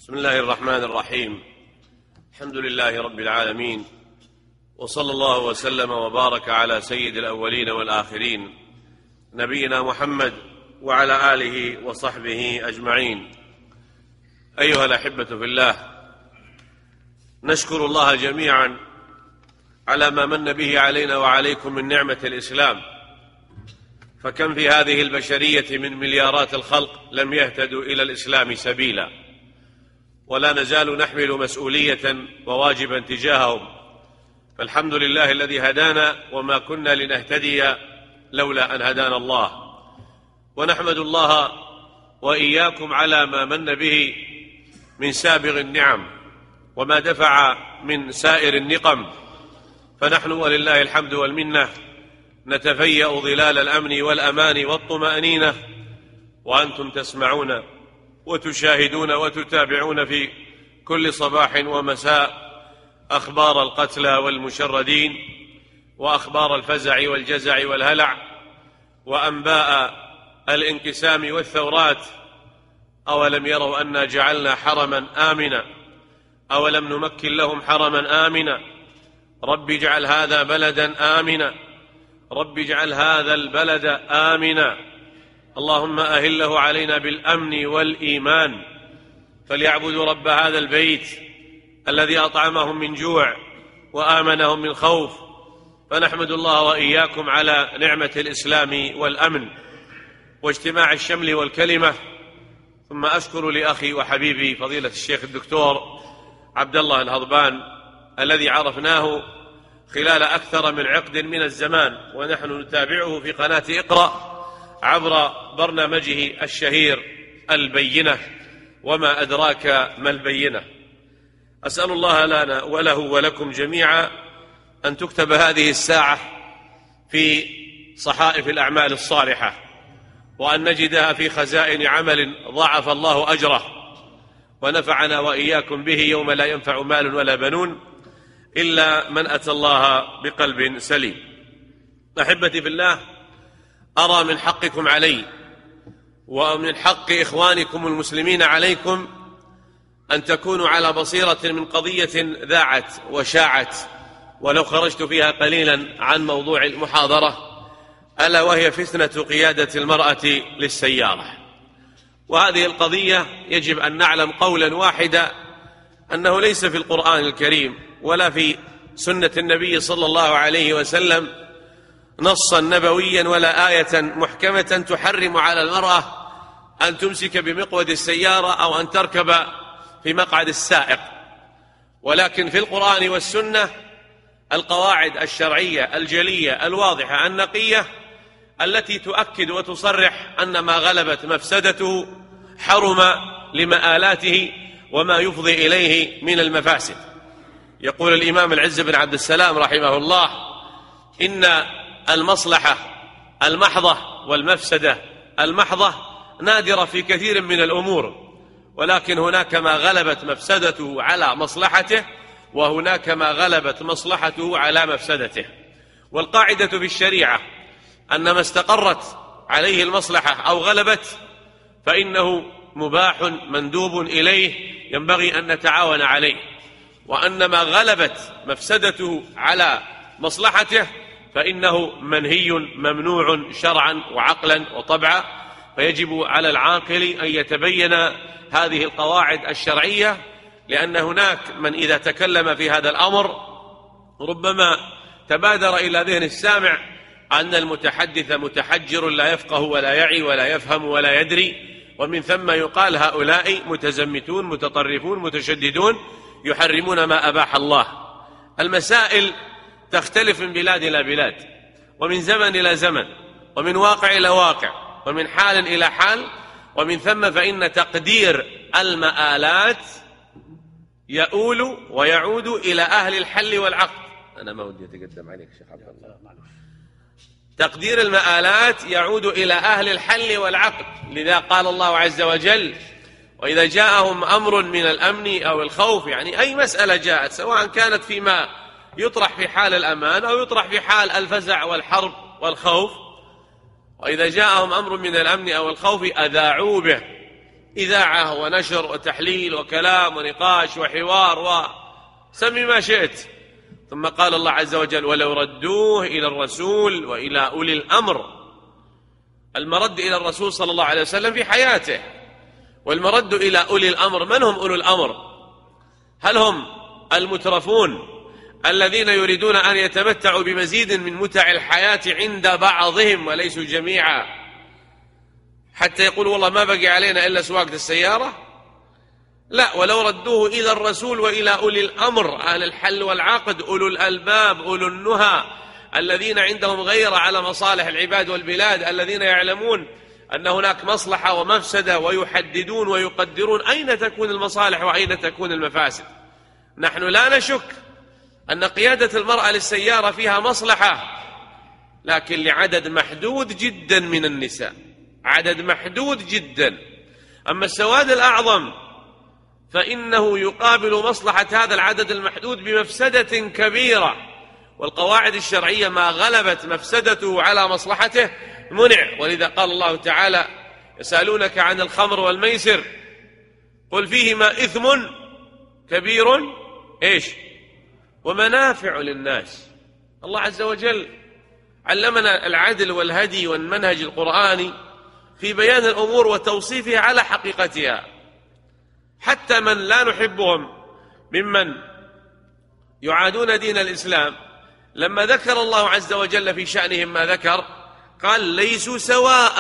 بسم الله الرحمن الرحيم. الحمد لله رب العالمين، وصلى الله وسلم وبارك على سيد الأولين والآخرين نبينا محمد وعلى آله وصحبه أجمعين. أيها الأحبة في الله، نشكر الله جميعا على ما من به علينا وعليكم من نعمة الإسلام، فكم في هذه البشرية من مليارات الخلق لم يهتدوا إلى الإسلام سبيلا، ولا نزال نحمل مسؤولية وواجبا تجاههم، فالحمد لله الذي هدانا وما كنا لنهتدي لولا أن هدانا الله. ونحمد الله وإياكم على ما من به من سابغ النعم وما دفع من سائر النقم، فنحن ولله الحمد والمنة نتفيأ ظلال الأمن والأمان والطمأنينة، وأنتم تسمعون وتشاهدون وتتابعون في كل صباح ومساء أخبار القتلى والمشردين، وأخبار الفزع والجزع والهلع، وأنباء الانقسام والثورات. أولم يروا أنا جعلنا حرما آمنا، أولم نمكن لهم حرما آمنا، رب اجعل هذا بلدا آمنا، رب اجعل هذا البلد آمنا، اللهم أهله علينا بالأمن والإيمان، فليعبدوا رب هذا البيت الذي أطعمهم من جوع وآمنهم من خوف. فنحمد الله وإياكم على نعمة الإسلام والأمن واجتماع الشمل والكلمة. ثم أشكر لأخي وحبيبي فضيلة الشيخ الدكتور عبد الله الهضبان الذي عرفناه خلال أكثر من عقد من الزمان، ونحن نتابعه في قناة اقرأ عبر برنامجه الشهير البينة، وما أدراك ما البينة. أسأل الله لنا وله ولكم جميعا أن تكتب هذه الساعة في صحائف الأعمال الصالحة، وأن نجدها في خزائن عمل ضاعف الله أجره، ونفعنا وإياكم به يوم لا ينفع مال ولا بنون إلا من أتى الله بقلب سليم. أحبتي في الله، أرى من حقكم علي ومن حق إخوانكم المسلمين عليكم أن تكونوا على بصيرة من قضية ذاعت وشاعت، ولو خرجت فيها قليلا عن موضوع المحاضرة، ألا وهي فتنة قيادة المرأة للسيارة. وهذه القضية يجب أن نعلم قولا واحدا أنه ليس في القرآن الكريم ولا في سنة النبي صلى الله عليه وسلم نصا نبويا ولا آية محكمة تحرم على المرأة أن تمسك بمقود السيارة أو أن تركب في مقعد السائق، ولكن في القرآن والسنة القواعد الشرعية الجلية الواضحة النقية التي تؤكد وتصرح أن ما غلبت مفسدته حرم لمآلاته وما يفضي إليه من المفاسد. يقول الإمام العز بن عبد السلام رحمه الله: إن المصلحة المحضة والمفسدة المحضة نادرة في كثير من الأمور، ولكن هناك ما غلبت مفسدته على مصلحته، وهناك ما غلبت مصلحته على مفسدته. والقاعدة في الشريعة أن ما استقرت عليه المصلحة أو غلبت فإنه مباح مندوب إليه ينبغي أن نتعاون عليه، وأن ما غلبت مفسدته على مصلحته فإنه منهي ممنوع شرعا وعقلا وطبعا. فيجب على العاقل أن يتبين هذه القواعد الشرعية، لأن هناك من إذا تكلم في هذا الأمر ربما تبادر إلى ذهن السامع أن المتحدث متحجر لا يفقه ولا يعي ولا يفهم ولا يدري، ومن ثم يقال هؤلاء متزمتون متطرفون متشددون يحرمون ما أباح الله. المسائل تختلف من بلاد إلى بلاد، ومن زمن إلى زمن، ومن واقع إلى واقع، ومن حال إلى حال، ومن ثم فإن تقدير المآلات يؤول ويعود إلى أهل الحل والعقد. أنا ما ودي أتقدم عليك شيخ عبد الله. تقدير المآلات يعود إلى أهل الحل والعقد، لذا قال الله عز وجل: وإذا جاءهم أمر من الأمن أو الخوف، يعني أي مسألة جاءت سواء كانت فيما يطرح في حال الأمان أو يطرح في حال الفزع والحرب والخوف، وإذا جاءهم أمر من الأمن أو الخوف أذاعوا به إذاعة ونشر وتحليل وكلام ونقاش وحوار وسمي ما شئت. ثم قال الله عز وجل: ولو ردوه إلى الرسول وإلى أولي الأمر. المرد إلى الرسول صلى الله عليه وسلم في حياته، والمرد إلى أولي الأمر. من هم أولو الأمر؟ هل هم المترفون الذين يريدون أن يتمتعوا بمزيد من متع الحياة عند بعضهم وليسوا جميعا، حتى يقولوا والله ما بقي علينا إلا سواقة السيارة؟ لا، ولو ردوه إلى الرسول وإلى أولي الأمر، أهل الحل والعقد، أولو الألباب، أولو النهى، الذين عندهم غيرة على مصالح العباد والبلاد، الذين يعلمون أن هناك مصلحة ومفسدة ويحددون ويقدرون أين تكون المصالح وأين تكون المفاسد. نحن لا نشك أن قيادة المرأة للسيارة فيها مصلحة، لكن لعدد محدود جدا من النساء، عدد محدود جدا. أما السواد الأعظم فإنه يقابل مصلحة هذا العدد المحدود بمفسدة كبيرة، والقواعد الشرعية ما غلبت مفسدته على مصلحته منع. ولذا قال الله تعالى: يسألونك عن الخمر والميسر قل فيهما إثم كبير ومنافع للناس. الله عز وجل علمنا العدل والهدي والمنهج القرآني في بيان الأمور وتوصيفها على حقيقتها، حتى من لا نحبهم ممن يعادون دين الإسلام، لما ذكر الله عز وجل في شأنهم ما ذكر قال: ليسوا سواء،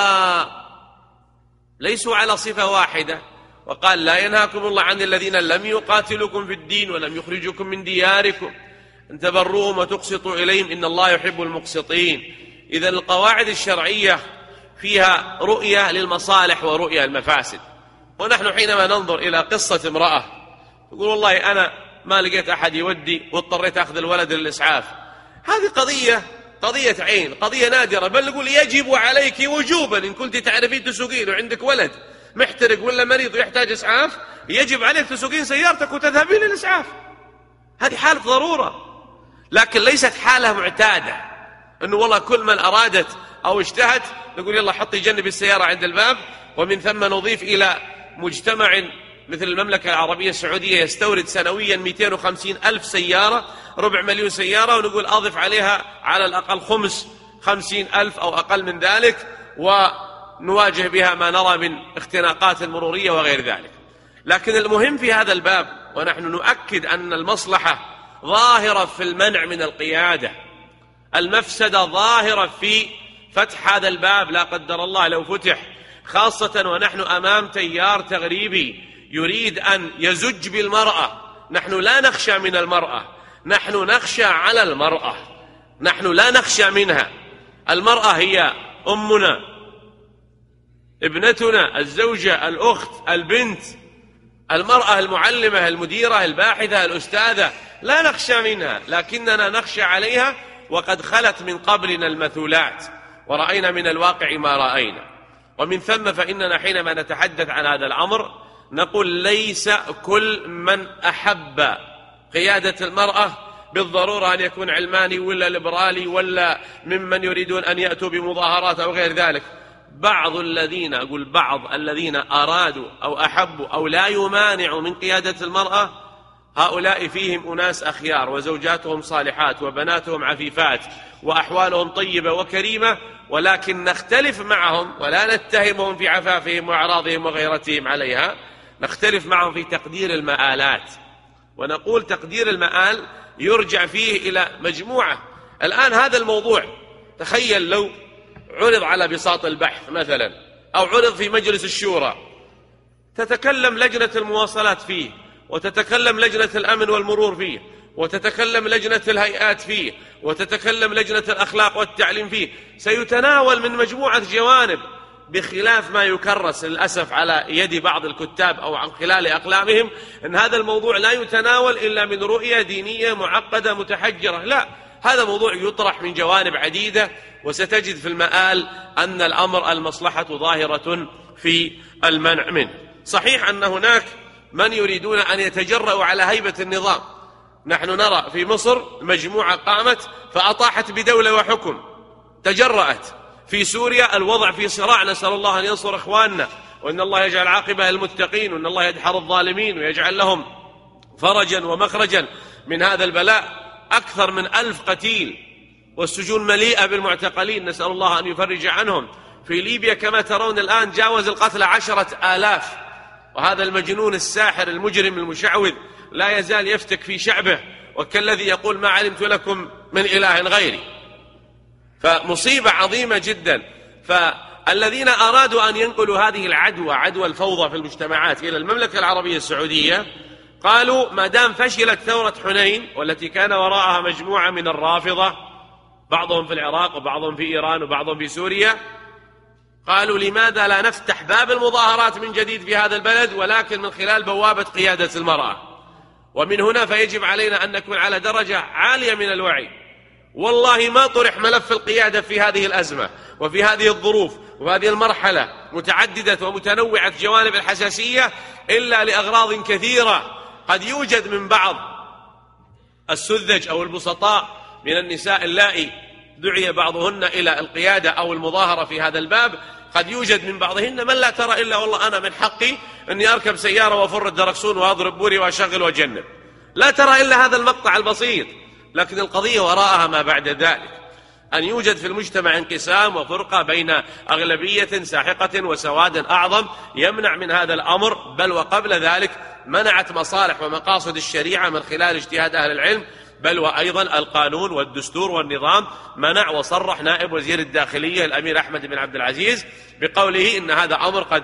ليسوا على صفة واحدة. وقال: لا ينهاكم الله عن الذين لم يقاتلوكم في الدين ولم يخرجوكم من دياركم أن تبروهم وتقسطوا إليهم إن الله يحب المقسطين. إذن القواعد الشرعية فيها رؤية للمصالح ورؤية المفاسد. ونحن حينما ننظر إلى قصة امرأة تقول والله أنا ما لقيت أحد يودي واضطريت أخذ الولد للإسعاف، هذه قضية عين، قضية نادرة، بل نقول يجب عليك وجوبا إن كنت تعرفين تسوقين وعندك ولد محترق ولا مريض ويحتاج إسعاف، يجب عليك تسوقين سيارتك وتذهبين للإسعاف. هذه حالة ضرورة، لكن ليست حالة معتادة أنه والله كل من أرادت أو اشتهت نقول يلا حطي جنب السيارة عند الباب. ومن ثم نضيف إلى مجتمع مثل المملكة العربية السعودية يستورد سنويا 250 ألف سيارة، 400,000 سيارة، ونقول أضف عليها على الأقل 50 ألف أو أقل من ذلك، ونواجه بها ما نرى من اختناقات مرورية وغير ذلك. لكن المهم في هذا الباب، ونحن نؤكد أن المصلحة ظاهرة في المنع من القيادة، المفسدة ظاهرة في فتح هذا الباب لا قدر الله لو فتح، خاصة ونحن أمام تيار تغريبي يريد أن يزج بالمرأة. نحن لا نخشى من المرأة، نحن نخشى على المرأة، نحن لا نخشى منها. المرأة هي أمنا، ابنتنا، الزوجة، الأخت، البنت، المرأة المعلمة، المديرة، الباحثة، الأستاذة، لا نخشى منها، لكننا نخشى عليها، وقد خلت من قبلنا المثولات ورأينا من الواقع ما رأينا. ومن ثم فإننا حينما نتحدث عن هذا الأمر نقول ليس كل من أحب قيادة المرأة بالضرورة أن يكون علماني ولا ليبرالي ولا ممن يريدون أن يأتوا بمظاهرات أو غير ذلك. بعض الذين أرادوا أو أحبوا أو لا يمانعوا من قيادة المرأة، هؤلاء فيهم أناس أخيار وزوجاتهم صالحات وبناتهم عفيفات وأحوالهم طيبة وكريمة، ولكن نختلف معهم ولا نتهمهم في عفافهم وأعراضهم وغيرتهم عليها، نختلف معهم في تقدير المآلات. ونقول تقدير المآل يرجع فيه إلى مجموعة. الآن هذا الموضوع تخيل لو عرض على بساط البحث مثلا، أو عرض في مجلس الشورى، تتكلم لجنة المواصلات فيه، وتتكلم لجنة الأمن والمرور فيه، وتتكلم لجنة الهيئات فيه، وتتكلم لجنة الأخلاق والتعليم فيه، سيتناول من مجموعة جوانب، بخلاف ما يكرس للأسف على يد بعض الكتاب أو عن خلال أقلامهم أن هذا الموضوع لا يتناول إلا من رؤية دينية معقدة متحجرة. لا، هذا موضوع يطرح من جوانب عديدة، وستجد في المآل أن الأمر المصلحة ظاهرة في المنع منه. صحيح أن هناك من يريدون أن يتجرؤوا على هيبة النظام. نحن نرى في مصر مجموعة قامت فأطاحت بدولة وحكم، تجرأت. في سوريا الوضع في صراع، نسأل الله أن ينصر إخواننا وأن الله يجعل عاقبة للمتقين، وأن الله يدحر الظالمين ويجعل لهم فرجا ومخرجا من هذا البلاء. أكثر من 1000 قتيل، والسجون مليئة بالمعتقلين، نسأل الله أن يفرج عنهم. في ليبيا كما ترون الآن جاوز القتل 10,000، وهذا المجنون الساحر المجرم المشعوذ لا يزال يفتك في شعبه، وكالذي يقول ما علمت لكم من إله غيري. فمصيبة عظيمة جدا. فالذين أرادوا أن ينقلوا هذه العدوى، عدوى الفوضى في المجتمعات، إلى المملكة العربية السعودية، قالوا ما دام فشلت ثورة حنين والتي كان وراءها مجموعة من الرافضة، بعضهم في العراق وبعضهم في إيران وبعضهم في سوريا، قالوا لماذا لا نفتح باب المظاهرات من جديد في هذا البلد، ولكن من خلال بوابة قيادة المرأة. ومن هنا فيجب علينا أن نكون على درجة عالية من الوعي. والله ما طرح ملف القيادة في هذه الأزمة وفي هذه الظروف وفي هذه المرحلة متعددة ومتنوعة جوانب الحساسية إلا لأغراض كثيرة. قد يوجد من بعض السذج أو البسطاء من النساء اللائي دعي بعضهن إلى القيادة أو المظاهرة في هذا الباب، قد يوجد من بعضهن من لا ترى إلا والله أنا من حقي أني أركب سيارة وأفر الدركسون وأضرب بوري وأشغل وأجنب، لا ترى إلا هذا المقطع البسيط. لكن القضية وراءها ما بعد ذلك، أن يوجد في المجتمع انقسام وفرقة بين أغلبية ساحقة وسواد أعظم يمنع من هذا الأمر، بل وقبل ذلك منعت مصالح ومقاصد الشريعة من خلال اجتهاد أهل العلم، بل وأيضا القانون والدستور والنظام منع. وصرح نائب وزير الداخلية الأمير أحمد بن عبد العزيز بقوله إن هذا أمر قد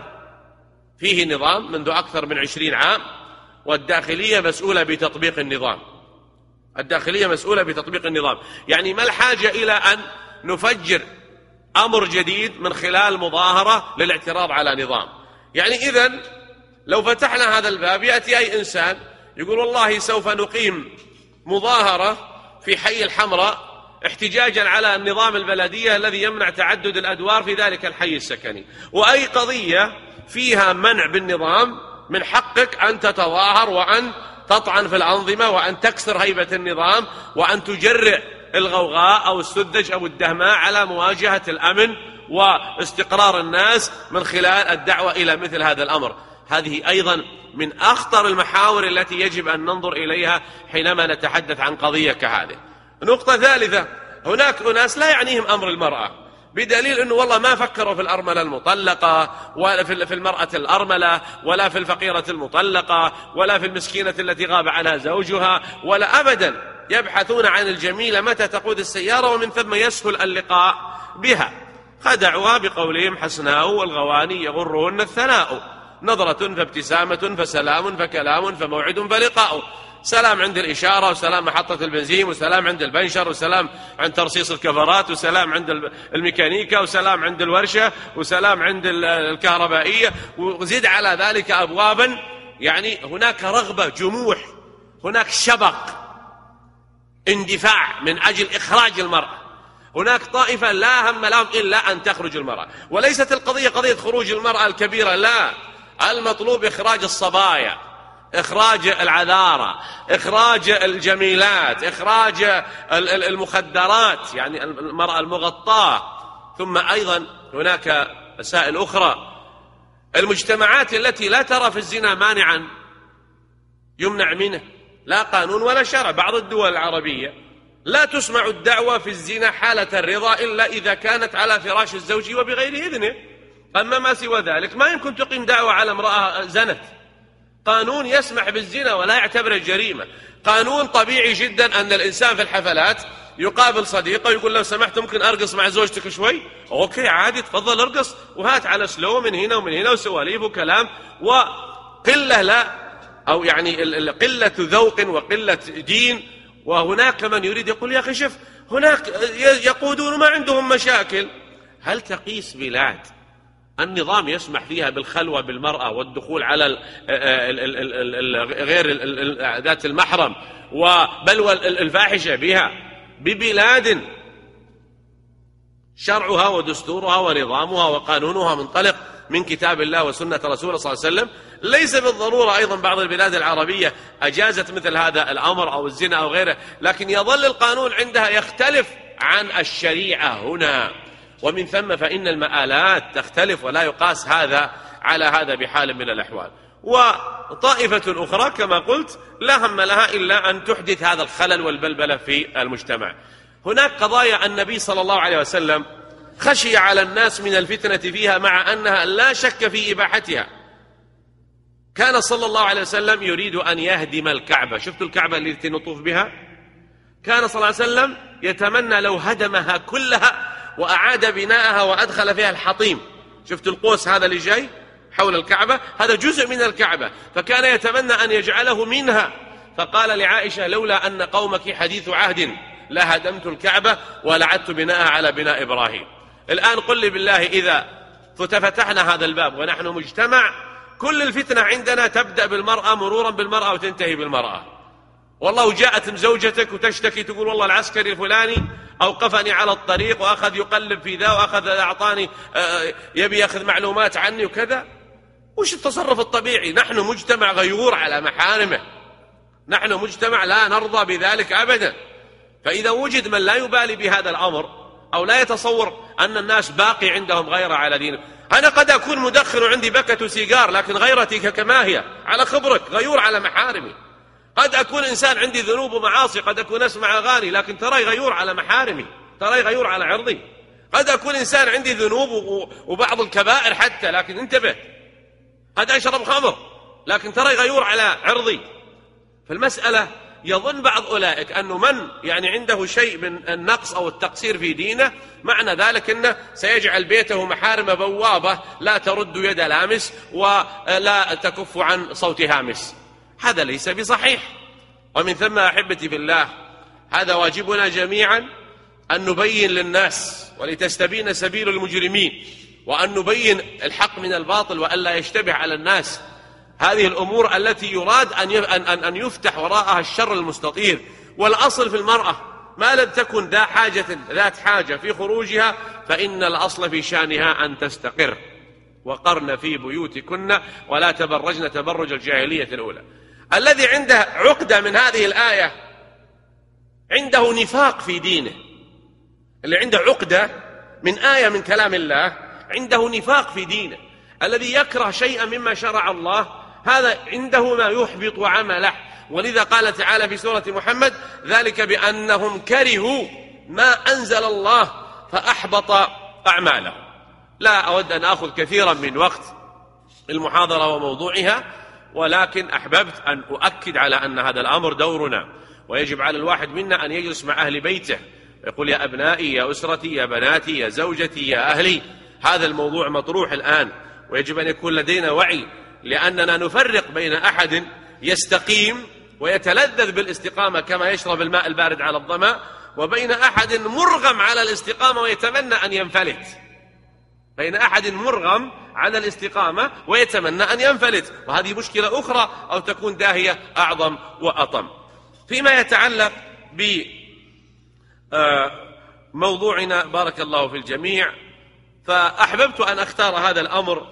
فيه نظام منذ أكثر من 20 عام، والداخلية مسؤولة بتطبيق النظام. الداخلية مسؤولة بتطبيق النظام. يعني ما الحاجة إلى أن نفجر أمر جديد من خلال مظاهرة للاعتراض على نظام؟ يعني إذن لو فتحنا هذا الباب يأتي أي إنسان يقول والله سوف نقيم مظاهرة في حي الحمراء احتجاجا على النظام البلدية الذي يمنع تعدد الأدوار في ذلك الحي السكني، وأي قضية فيها منع بالنظام من حقك أن تتظاهر وأن تطعن في الأنظمة وأن تكسر هيبة النظام وأن تجرئ الغوغاء أو السذج أو الدهماء على مواجهة الأمن واستقرار الناس من خلال الدعوة إلى مثل هذا الأمر. هذه أيضا من أخطر المحاور التي يجب أن ننظر إليها حينما نتحدث عن قضية كهذه. نقطة ثالثة، هناك أناس لا يعنيهم أمر المرأة، بدليل أنه والله ما فكروا في الأرملة المطلقة ولا في المرأة الأرملة ولا في الفقيرة المطلقة ولا في المسكينة التي غاب عنها زوجها، ولا أبدا، يبحثون عن الجميلة متى تقود السيارة ومن ثم يسهل اللقاء بها. خدعوها بقولهم حسناء والغواني يغرهن الثناء، نظرة فابتسامة فسلام فكلام فموعد فلقاء. سلام عند الإشارة، وسلام محطة البنزين، وسلام عند البنشر، وسلام عند ترصيص الكفرات، وسلام عند الميكانيكا، وسلام عند الورشة، وسلام عند الكهربائية، وزيد على ذلك أبوابا. يعني هناك رغبة، جموح، هناك شبق، اندفاع من أجل إخراج المرأة. هناك طائفة لا هم لهم إلا أن تخرج المرأة، وليست القضية قضية خروج المرأة الكبيرة، لا، المطلوب إخراج الصبايا، إخراج العذارى، إخراج الجميلات، إخراج المخدرات، يعني المرأة المغطاة. ثم أيضا هناك مسائل أخرى، المجتمعات التي لا ترى في الزنا مانعا يمنع منه، لا قانون ولا شرع. بعض الدول العربية لا تسمع الدعوة في الزنا حالة الرضا إلا إذا كانت على فراش الزوج وبغير إذنه، أما ما سوى ذلك ما يمكن تقيم دعوة على امرأة زنت. قانون يسمح بالزنا ولا يعتبره جريمة. قانون طبيعي جدا أن الإنسان في الحفلات يقابل صديقه ويقول لو سمحت ممكن أرقص مع زوجتك شوي؟ أوكي عادي، تفضل ارقص، وهات على سلو من هنا ومن هنا وسواليف وكلام وقلة، لا، أو يعني قلة ذوق وقلة دين. وهناك من يريد يقول يا أخي شوف هناك يقودون ما عندهم مشاكل. هل تقيس بلاد النظام يسمح فيها بالخلوة بالمرأة والدخول على غير ذات المحرم وبلوى الفاحشة بها ببلاد شرعها ودستورها ونظامها وقانونها منطلق من كتاب الله وسنة رسوله صلى الله عليه وسلم؟ ليس بالضرورة أيضا بعض البلاد العربية أجازت مثل هذا الأمر أو الزنا أو غيره، لكن يظل القانون عندها يختلف عن الشريعة هنا، ومن ثم فإن المآلات تختلف ولا يقاس هذا على هذا بحال من الأحوال. وطائفة أخرى كما قلت لا هم لها إلا أن تحدث هذا الخلل والبلبلة في المجتمع. هناك قضايا النبي صلى الله عليه وسلم خشي على الناس من الفتنة فيها مع أنها لا شك في إباحتها. كان صلى الله عليه وسلم يريد أن يهدم الكعبة. شفتوا الكعبة التي نطوف بها؟ كان صلى الله عليه وسلم يتمنى لو هدمها كلها وأعاد بناءها وأدخل فيها الحطيم. شفتوا القوس هذا اللي جاي حول الكعبة؟ هذا جزء من الكعبة، فكان يتمنى أن يجعله منها. فقال لعائشة: لولا أن قومك حديث عهد لهدمت الكعبة ولعدت بناءها على بناء إبراهيم. الآن قل لي بالله، إذا فتحنا هذا الباب ونحن مجتمع كل الفتنة عندنا تبدأ بالمرأة مرورا بالمرأة وتنتهي بالمرأة. والله جاءت زوجتك وتشتكي تقول والله العسكري الفلاني أوقفني على الطريق وأخذ يقلب في ذا وأخذ أعطاني يبي يأخذ معلومات عني وكذا. وش التصرف الطبيعي؟ نحن مجتمع غيور على محارمه، نحن مجتمع لا نرضى بذلك أبدا. فإذا وجد من لا يبالي بهذا الأمر أو لا يتصور أن الناس باقي عندهم غيرة على دينه. أنا قد أكون مدخن وعندي بكة سيجار لكن غيرتي كما هي على خبرك، غيور على محارمي. قد أكون إنسان عندي ذنوب ومعاصي، قد أكون أسمع أغاني لكن ترى غيور على محارمي، ترى غيور على عرضي. قد أكون إنسان عندي ذنوب وبعض الكبائر حتى لكن انتبه، قد أشرب خمر لكن ترى غيور على عرضي. فالمسألة يظن بعض أولئك أنه من يعني عنده شيء من النقص أو التقصير في دينه معنى ذلك أنه سيجعل بيته محارم بوابة لا ترد يد لامس ولا تكف عن صوت هامس. هذا ليس بصحيح. ومن ثم أحبتي في الله، هذا واجبنا جميعا أن نبين للناس ولتستبين سبيل المجرمين، وأن نبين الحق من الباطل وألا يشتبه على الناس هذه الأمور التي يراد أن يفتح وراءها الشر المستطير. والأصل في المرأة ما لم تكن ذات حاجة في خروجها فإن الأصل في شأنها أن تستقر. وقرن في بيوتكن ولا تبرجن تبرج الجاهلية الأولى. الذي عنده عقدة من هذه الآية عنده نفاق في دينه. اللي عنده عقدة من آية من كلام الله عنده نفاق في دينه. الذي يكره شيئا مما شرع الله هذا عنده ما يحبط عمله. ولذا قال تعالى في سورة محمد: ذلك بأنهم كرهوا ما أنزل الله فأحبط أعمالهم. لا أود أن أخذ كثيرا من وقت المحاضرة وموضوعها، ولكن أحببت أن أؤكد على أن هذا الأمر دورنا، ويجب على الواحد منا أن يجلس مع أهل بيته ويقول: يا أبنائي، يا أسرتي، يا بناتي، يا زوجتي، يا أهلي، هذا الموضوع مطروح الآن، ويجب أن يكون لدينا وعي، لأننا نفرق بين أحد يستقيم ويتلذذ بالاستقامة كما يشرب الماء البارد على الظمأ، وبين أحد مرغم على الاستقامة ويتمنى أن ينفلت. بين أحد مرغم على الاستقامة ويتمنى أن ينفلت، وهذه مشكلة أخرى أو تكون داهية أعظم وأطم. فيما يتعلق بموضوعنا بارك الله في الجميع، فأحببت أن أختار هذا الأمر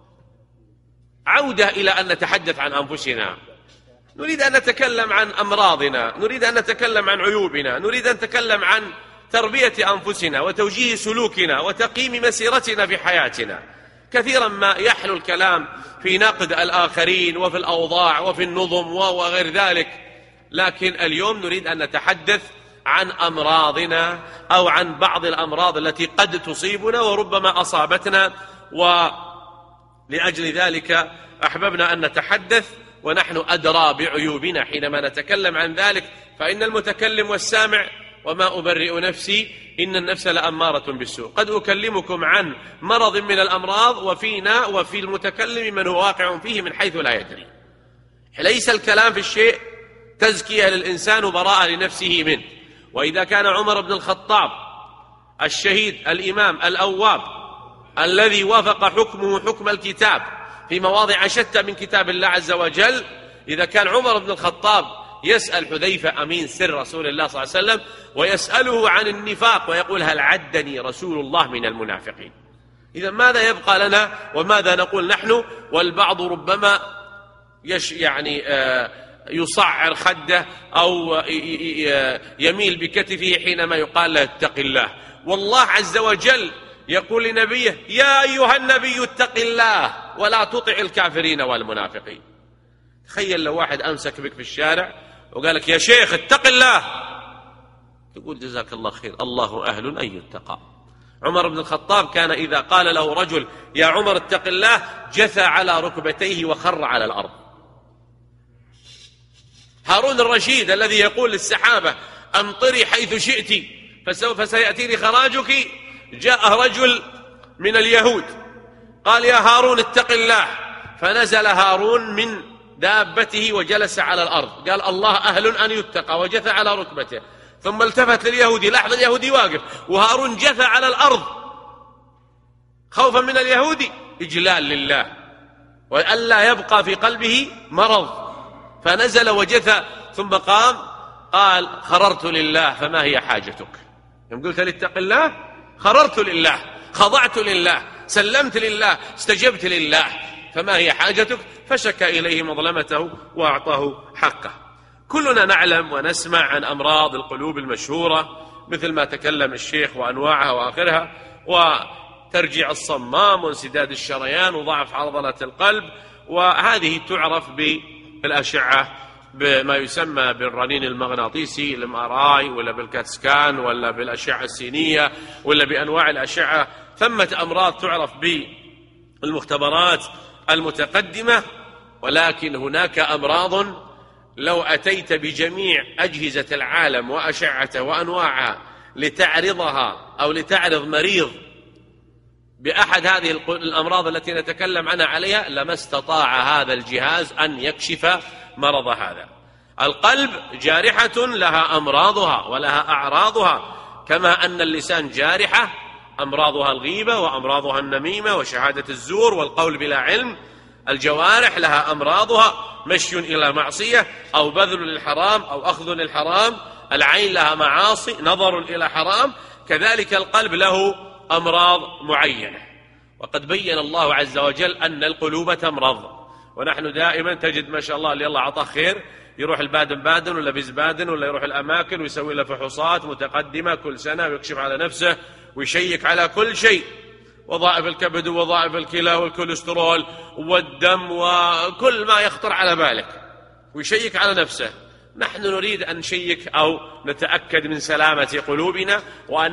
عودة إلى أن نتحدث عن أنفسنا. نريد أن نتكلم عن أمراضنا، نريد أن نتكلم عن عيوبنا، نريد أن نتكلم عن تربية أنفسنا وتوجيه سلوكنا وتقييم مسيرتنا في حياتنا. كثيرا ما يحلو الكلام في نقد الآخرين وفي الأوضاع وفي النظم وغير ذلك، لكن اليوم نريد أن نتحدث عن أمراضنا أو عن بعض الأمراض التي قد تصيبنا وربما أصابتنا، ولأجل ذلك أحببنا أن نتحدث ونحن أدرى بعيوبنا حينما نتكلم عن ذلك. فإن المتكلم والسامع وما أبرئ نفسي إن النفس لأمارة بالسوء. قد أكلمكم عن مرض من الأمراض وفينا وفي المتكلم من هو واقع فيه من حيث لا يدري. ليس الكلام في الشيء تزكية للإنسان وبراءة لنفسه منه. وإذا كان عمر بن الخطاب الشهيد الإمام الأواب الذي وافق حكمه حكم الكتاب في مواضع شتى من كتاب الله عز وجل، إذا كان عمر بن الخطاب يسأل حذيفة أمين سر رسول الله صلى الله عليه وسلم ويسأله عن النفاق ويقول: هل عدني رسول الله من المنافقين؟ إذا ماذا يبقى لنا وماذا نقول نحن؟ والبعض ربما يصعر خده أو يميل بكتفه حينما يقال له اتق الله. والله عز وجل يقول لنبيه: يا أيها النبي اتق الله ولا تطع الكافرين والمنافقين. تخيل لو واحد أمسك بك في الشارع وقال لك: يا شيخ اتق الله، تقول: جزاك الله خير، الله أهل أن يتقى. عمر بن الخطاب كان إذا قال له رجل: يا عمر اتق الله، جثى على ركبتيه وخر على الأرض. هارون الرشيد الذي يقول للسحابة: أمطري حيث شئت فسوف سيأتيني خراجك، جاء رجل من اليهود قال: يا هارون اتق الله، فنزل هارون من دابته وجلس على الأرض، قال: الله أهل أن يتقى، وجثى على ركبته. ثم التفت لليهودي، لاحظ اليهودي واقف وهارون جثى على الأرض خوفا من اليهودي، إجلال لله وألا يبقى في قلبه مرض، فنزل وجثى ثم قام قال: خررت لله فما هي حاجتك؟ يوم قلت لي اتق الله خررت لله، خضعت لله، سلمت لله، استجبت لله، فما هي حاجتك؟ فشكى إليه مظلمته وأعطاه حقه. كلنا نعلم ونسمع عن أمراض القلوب المشهورة مثل ما تكلم الشيخ وأنواعها وآخرها، وترجيع الصمام وانسداد الشريان وضعف عضلة القلب، وهذه تعرف بالأشعة بما يسمى بالرنين المغناطيسي الMRI ولا بالكاتسكان ولا بالأشعة السينية ولا بأنواع الأشعة. ثمة أمراض تعرف بالمختبرات المتقدمة، ولكن هناك أمراض لو أتيت بجميع أجهزة العالم وأشعته وأنواعها لتعرضها أو لتعرض مريض بأحد هذه الأمراض التي نتكلم عنها عليها، لما استطاع هذا الجهاز أن يكشف مرض هذا. القلب جارحة لها أمراضها ولها أعراضها، كما أن اللسان جارحة أمراضها الغيبة وأمراضها النميمة وشهادة الزور والقول بلا علم. الجوارح لها أمراضها، مشي إلى معصية أو بذل للحرام أو أخذ للحرام. العين لها معاصي، نظر إلى حرام. كذلك القلب له أمراض معينة، وقد بين الله عز وجل أن القلوب تمرض. ونحن دائما تجد ما شاء الله اللي الله عطاه خير يروح البادن بادن ولا بزبادن ولا يروح الأماكن ويسوي له فحوصات متقدمة كل سنة ويكشف على نفسه ويشيك على كل شيء، وظائف الكبد ووظائف الكلى والكوليسترول والدم وكل ما يخطر على بالك، ويشيك على نفسه. نحن نريد أن نشيك أو نتأكد من سلامة قلوبنا، وأن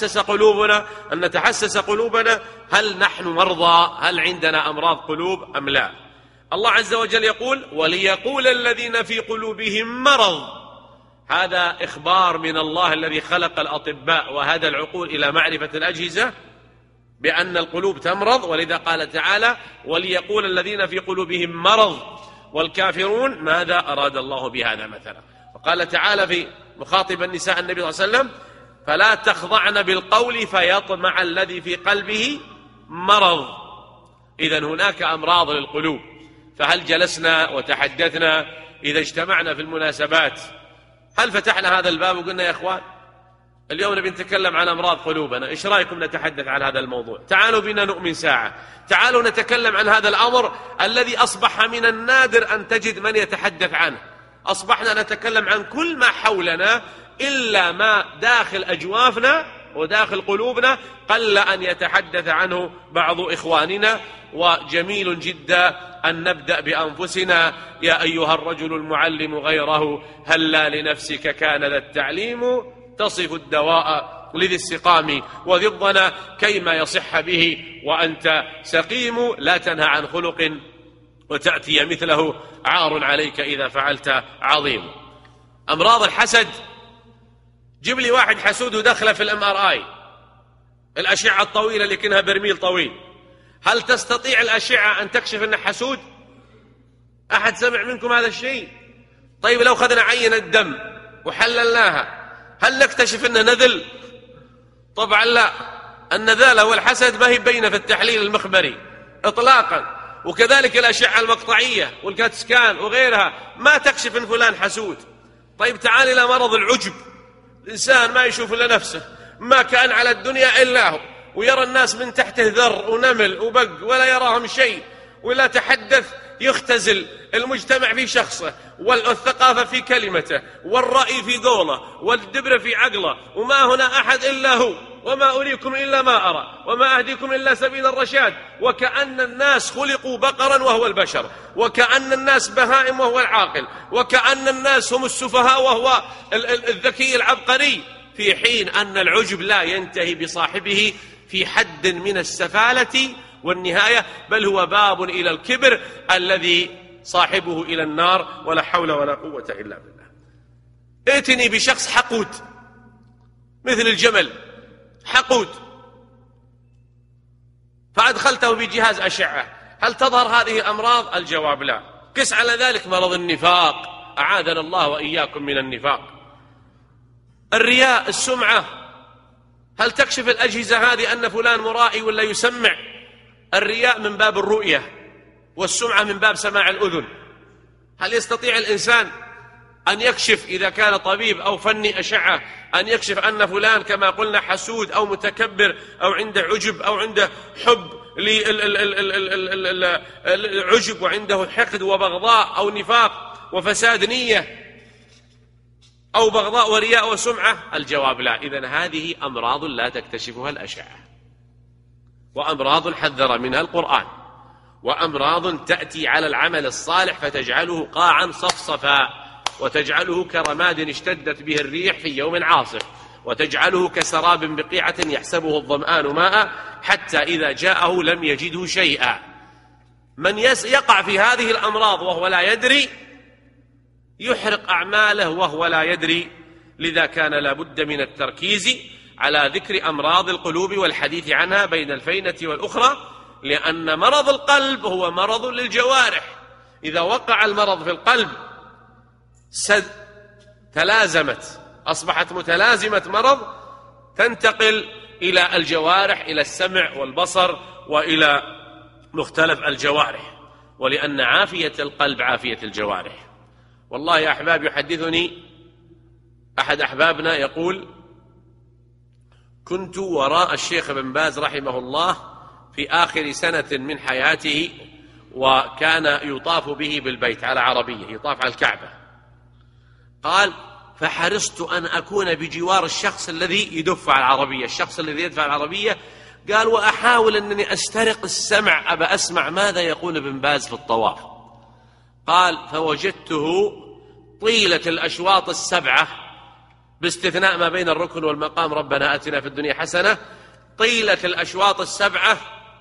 نتحسس قلوبنا هل نحن مرضى، هل عندنا أمراض قلوب أم لا. الله عز وجل يقول: وليقول الذين في قلوبهم مرض. هذا إخبار من الله الذي خلق الأطباء وهدى العقول إلى معرفة الأجهزة بأن القلوب تمرض، ولذا قال تعالى: وليقول الذين في قلوبهم مرض والكافرون ماذا أراد الله بهذا مثلا. وقال تعالى في مخاطب النساء النبي صلى الله عليه وسلم: فلا تخضعن بالقول فيطمع الذي في قلبه مرض. إذن هناك أمراض للقلوب. فهل جلسنا وتحدثنا إذا اجتمعنا في المناسبات، هل فتحنا هذا الباب وقلنا: يا أخوان اليوم نبي نتكلم عن أمراض قلوبنا، إيش رأيكم نتحدث عن هذا الموضوع؟ تعالوا بنا نؤمن ساعة، تعالوا نتكلم عن هذا الأمر الذي أصبح من النادر أن تجد من يتحدث عنه. أصبحنا نتكلم عن كل ما حولنا إلا ما داخل أجوافنا وداخل قلوبنا قل أن يتحدث عنه بعض إخواننا. وجميل جدا أن نبدأ بأنفسنا: يا أيها الرجل المعلم غيره، هلا لنفسك كان ذا التعليم، تصف الدواء لذي السقام وضدنا كيما يصح به وأنت سقيم، لا تنهى عن خلق وتأتي مثله، عار عليك إذا فعلت عظيم. أمراض الحسد، جيب لي واحد حسود ودخله في الMRI، الأشعة الطويلة اللي كأنها برميل طويل، هل تستطيع الأشعة أن تكشف أنه حسود؟ أحد سمع منكم هذا الشيء؟ طيب لو خذنا عينة دم وحللناها هل نكتشف أنه نذل؟ طبعا لا، النذالة والحسد ما هي بينة في التحليل المخبري إطلاقا. وكذلك الأشعة المقطعية والكاتسكان وغيرها ما تكشف أن فلان حسود. طيب تعال إلى مرض العجب، الإنسان ما يشوف إلا نفسه، ما كان على الدنيا إلا هو، ويرى الناس من تحته ذر ونمل وبق ولا يراهم شيء، ولا تحدث يختزل المجتمع في شخصه، والثقافة في كلمته، والرأي في قوله، والدبر في عقله، وما هنا أحد إلا هو. وما أريكم إلا ما أرى وما أهديكم إلا سبيل الرشاد، وكأن الناس خلقوا بقرا وهو البشر، وكأن الناس بهائم وهو العاقل، وكأن الناس هم السفهاء وهو الذكي العبقري، في حين أن العجب لا ينتهي بصاحبه في حد من السفالة والنهاية، بل هو باب إلى الكبر الذي صاحبه إلى النار، ولا حول ولا قوة إلا بالله. ائتني بشخص حقود مثل الجمل، حقود، فأدخلته بجهاز أشعة، هل تظهر هذه الأمراض؟ الجواب لا. قس على ذلك مرض النفاق، أعاذنا الله وإياكم من النفاق. الرياء، السمعة، هل تكشف الأجهزة هذه أن فلان مرائي ولا يسمع؟ الرياء من باب الرؤية، والسمعة من باب سماع الأذن. هل يستطيع الإنسان أن يكشف إذا كان طبيب أو فني أشعة أن يكشف أن فلان كما قلنا حسود أو متكبر أو عنده عجب أو عنده حب للعجب وعنده حقد وبغضاء أو نفاق وفساد نية أو بغضاء ورياء وسمعة؟ الجواب لا. إذن هذه أمراض لا تكتشفها الأشعة، وأمراض حذر منها القرآن، وأمراض تأتي على العمل الصالح فتجعله قاعا صفصفا، وتجعله كرماد اشتدت به الريح في يوم عاصف، وتجعله كسراب بقيعة يحسبه الظمآن ماء حتى إذا جاءه لم يجده شيئا. من يقع في هذه الأمراض وهو لا يدري يحرق أعماله وهو لا يدري. لذا كان لابد من التركيز على ذكر أمراض القلوب والحديث عنها بين الفينة والأخرى، لأن مرض القلب هو مرض للجوارح. إذا وقع المرض في القلب تلازمت، أصبحت متلازمة مرض، تنتقل إلى الجوارح، إلى السمع والبصر وإلى مختلف الجوارح، ولأن عافية القلب عافية الجوارح. والله يا أحباب، يحدثني أحد أحبابنا يقول: كنت وراء الشيخ بن باز رحمه الله في آخر سنة من حياته، وكان يطاف به بالبيت على عربية، يطاف على الكعبة. قال: فحرصت أن أكون بجوار الشخص الذي يدف على العربية، الشخص الذي يدفع العربية. قال: وأحاول أنني أسترق السمع، أبى أسمع ماذا يقول ابن باز في الطواف. قال: فوجدته طيلة الأشواط السبعة باستثناء ما بين الركن والمقام، ربنا آتنا في الدنيا حسنة، طيلة الأشواط السبعة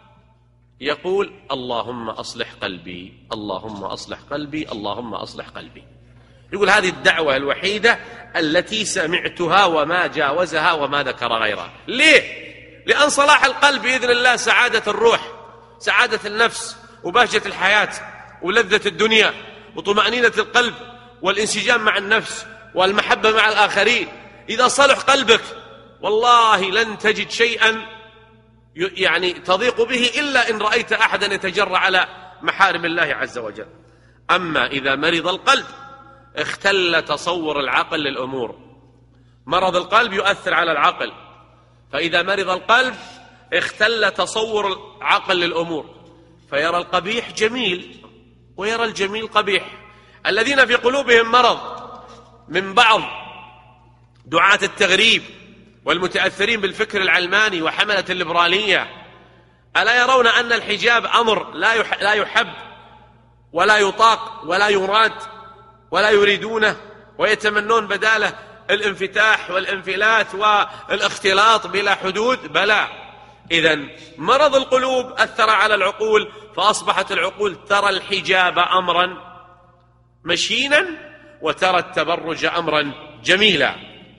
يقول: اللهم أصلح قلبي، اللهم أصلح قلبي، اللهم أصلح قلبي. يقول: هذه الدعوة الوحيدة التي سمعتها وما جاوزها وما ذكر غيرها. ليه؟ لأن صلاح القلب بإذن الله سعادة الروح، سعادة النفس، وبهجة الحياة، ولذة الدنيا، وطمأنينة القلب، والانسجام مع النفس، والمحبة مع الآخرين. إذا صلح قلبك والله لن تجد شيئا يعني تضيق به إلا إن رأيت أحدا يتجرأ على محارم الله عز وجل. أما إذا مرض القلب اختل تصور العقل للأمور. مرض القلب يؤثر على العقل، فإذا مرض القلب اختل تصور العقل للأمور، فيرى القبيح جميل ويرى الجميل قبيح. الذين في قلوبهم مرض من بعض دعاة التغريب والمتأثرين بالفكر العلماني وحملة الليبرالية، ألا يرون أن الحجاب أمر لا يحب ولا يطاق ولا يراد ولا يريدونه، ويتمنون بداله الانفتاح والانفلات والاختلاط بلا حدود؟ بلى. إذن مرض القلوب أثر على العقول، فأصبحت العقول ترى الحجاب أمرا مشينا وترى التبرج أمرا جميلا.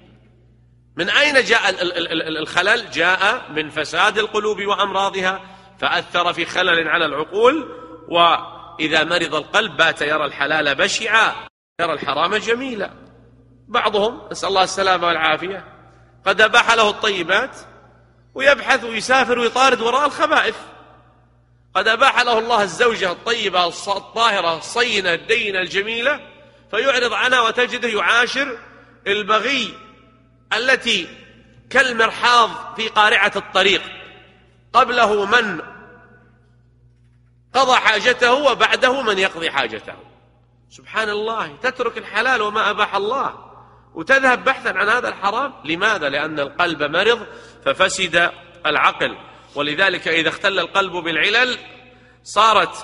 من أين جاء الخلل؟ جاء من فساد القلوب وأمراضها، فأثر في خلل على العقول. وإذا مرض القلب بات يرى الحلال بشعا، يرى الحرام جميلا. بعضهم نسأل الله السلامة والعافية قد أباح له الطيبات ويبحث ويسافر ويطارد وراء الخبائث. قد أباح له الله الزوجة الطيبة الطاهرة الصينة الدينة الجميلة، فيعرض عنها وتجده يعاشر البغي التي كالمرحاض في قارعة الطريق، قبله من قضى حاجته وبعده من يقضي حاجته. سبحان الله، تترك الحلال وما أباح الله، وتذهب بحثا عن هذا الحرام. لماذا؟ لأن القلب مرض ففسد العقل. ولذلك إذا اختل القلب بالعلل صارت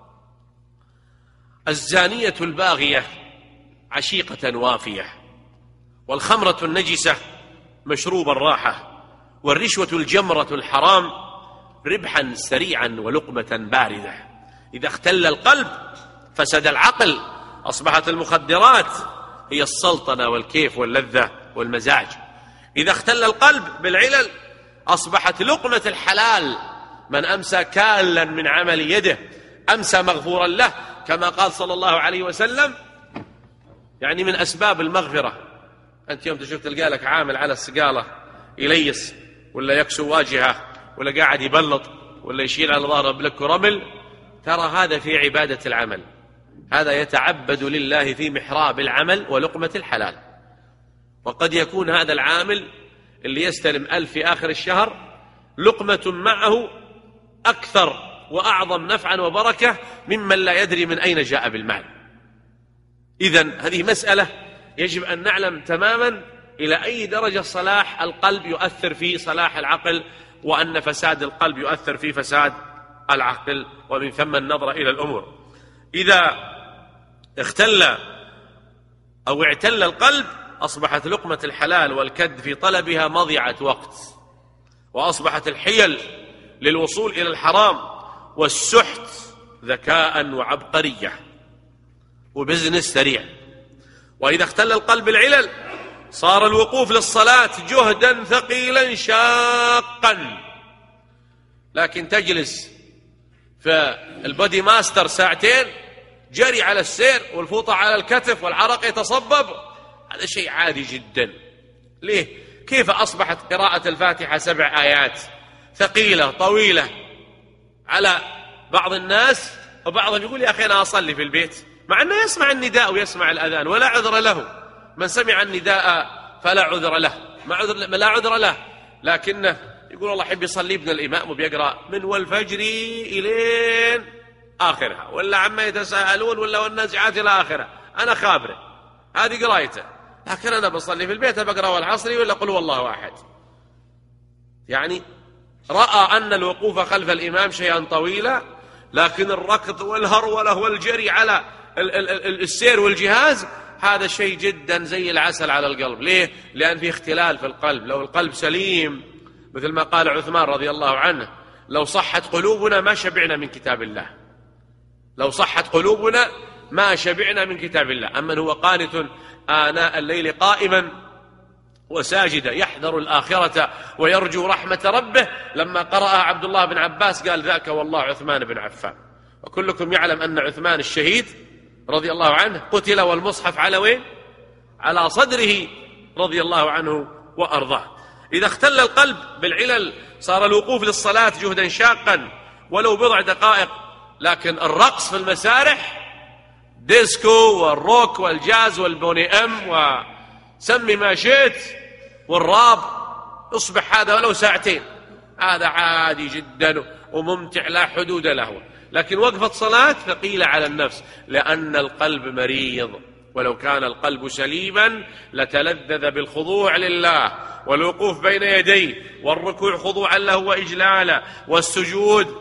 الزانية الباغية عشيقة وافية، والخمرة النجسة مشروب الراحة، والرشوة الجمرة الحرام ربحا سريعا ولقمة باردة. إذا اختل القلب فسد العقل، أصبحت المخدرات هي السلطنة والكيف واللذة والمزاج. إذا اختل القلب بالعلل أصبحت لقمة الحلال، من أمسى كالا من عمل يده أمسى مغفورا له، كما قال صلى الله عليه وسلم. يعني من أسباب المغفرة، أنت يوم تشوف تلقى لك عامل على السقالة يليس ولا يكسو واجهه ولا قاعد يبلط ولا يشيل على ظهره بلك ورمل، ترى هذا في عبادة العمل، هذا يتعبد لله في محراب العمل ولقمة الحلال. وقد يكون هذا العامل اللي يستلم 1000 في آخر الشهر لقمة معه أكثر وأعظم نفعا وبركة ممن لا يدري من أين جاء بالمال. إذن هذه مسألة يجب أن نعلم تماما إلى أي درجة صلاح القلب يؤثر في صلاح العقل، وأن فساد القلب يؤثر في فساد العقل، ومن ثم النظر إلى الأمور. إذا اختل أو اعتل القلب أصبحت لقمة الحلال والكد في طلبها مضيعة وقت، وأصبحت الحيل للوصول إلى الحرام والسحت ذكاء وعبقرية وبزنس سريع. وإذا اختل القلب العلل صار الوقوف للصلاة جهدا ثقيلا شاقا، لكن تجلس في البودي ماستر ساعتين جري على السير والفوطة على الكتف والعرق يتصبب، هذا شيء عادي جدا. ليه؟ كيف أصبحت قراءة الفاتحة 7 آيات ثقيلة طويلة على بعض الناس، وبعضهم يقول يا أخي أنا أصلي في البيت، مع أنه يسمع النداء ويسمع الأذان ولا عذر له. من سمع النداء فلا عذر له، لا عذر له، لكنه يقول الله حب يصلي ابن الإمام وبيقرأ من والفجر إلين آخرها، ولا عما يتساءلون، ولا والنازعات إلى آخرها، أنا خابره هذه قرايته. لكن أنا بصلي في البيت بقرأ والعصر ولا قل والله أحد. يعني رأى أن الوقوف خلف الإمام شيئا طويلا، لكن الركض والهرولة والجري على السير والجهاز هذا شيء جدا زي العسل على القلب. ليه؟ لأن في اختلال في القلب. لو القلب سليم مثل ما قال عثمان رضي الله عنه لو صحت قلوبنا ما شبعنا من كتاب الله، لو صحت قلوبنا ما شبعنا من كتاب الله. أمن هو قانت آناء الليل قائما وساجدا يحذر الآخرة ويرجو رحمة ربه، لما قرأها عبد الله بن عباس قال ذاك والله عثمان بن عفان. وكلكم يعلم أن عثمان الشهيد رضي الله عنه قتل والمصحف على وين؟ على صدره رضي الله عنه وأرضاه. إذا اختل القلب بالعلل صار الوقوف للصلاة جهدا شاقا ولو بضع دقائق، لكن الرقص في المسارح ديسكو والروك والجاز والبوني ام وسمي ما شئت والراب اصبح هذا ولو ساعتين، هذا عادي جدا وممتع لا حدود له. لكن وقفة صلاة ثقيلة على النفس، لأن القلب مريض. ولو كان القلب سليما لتلذذ بالخضوع لله والوقوف بين يديه والركوع خضوعا له وإجلالا، والسجود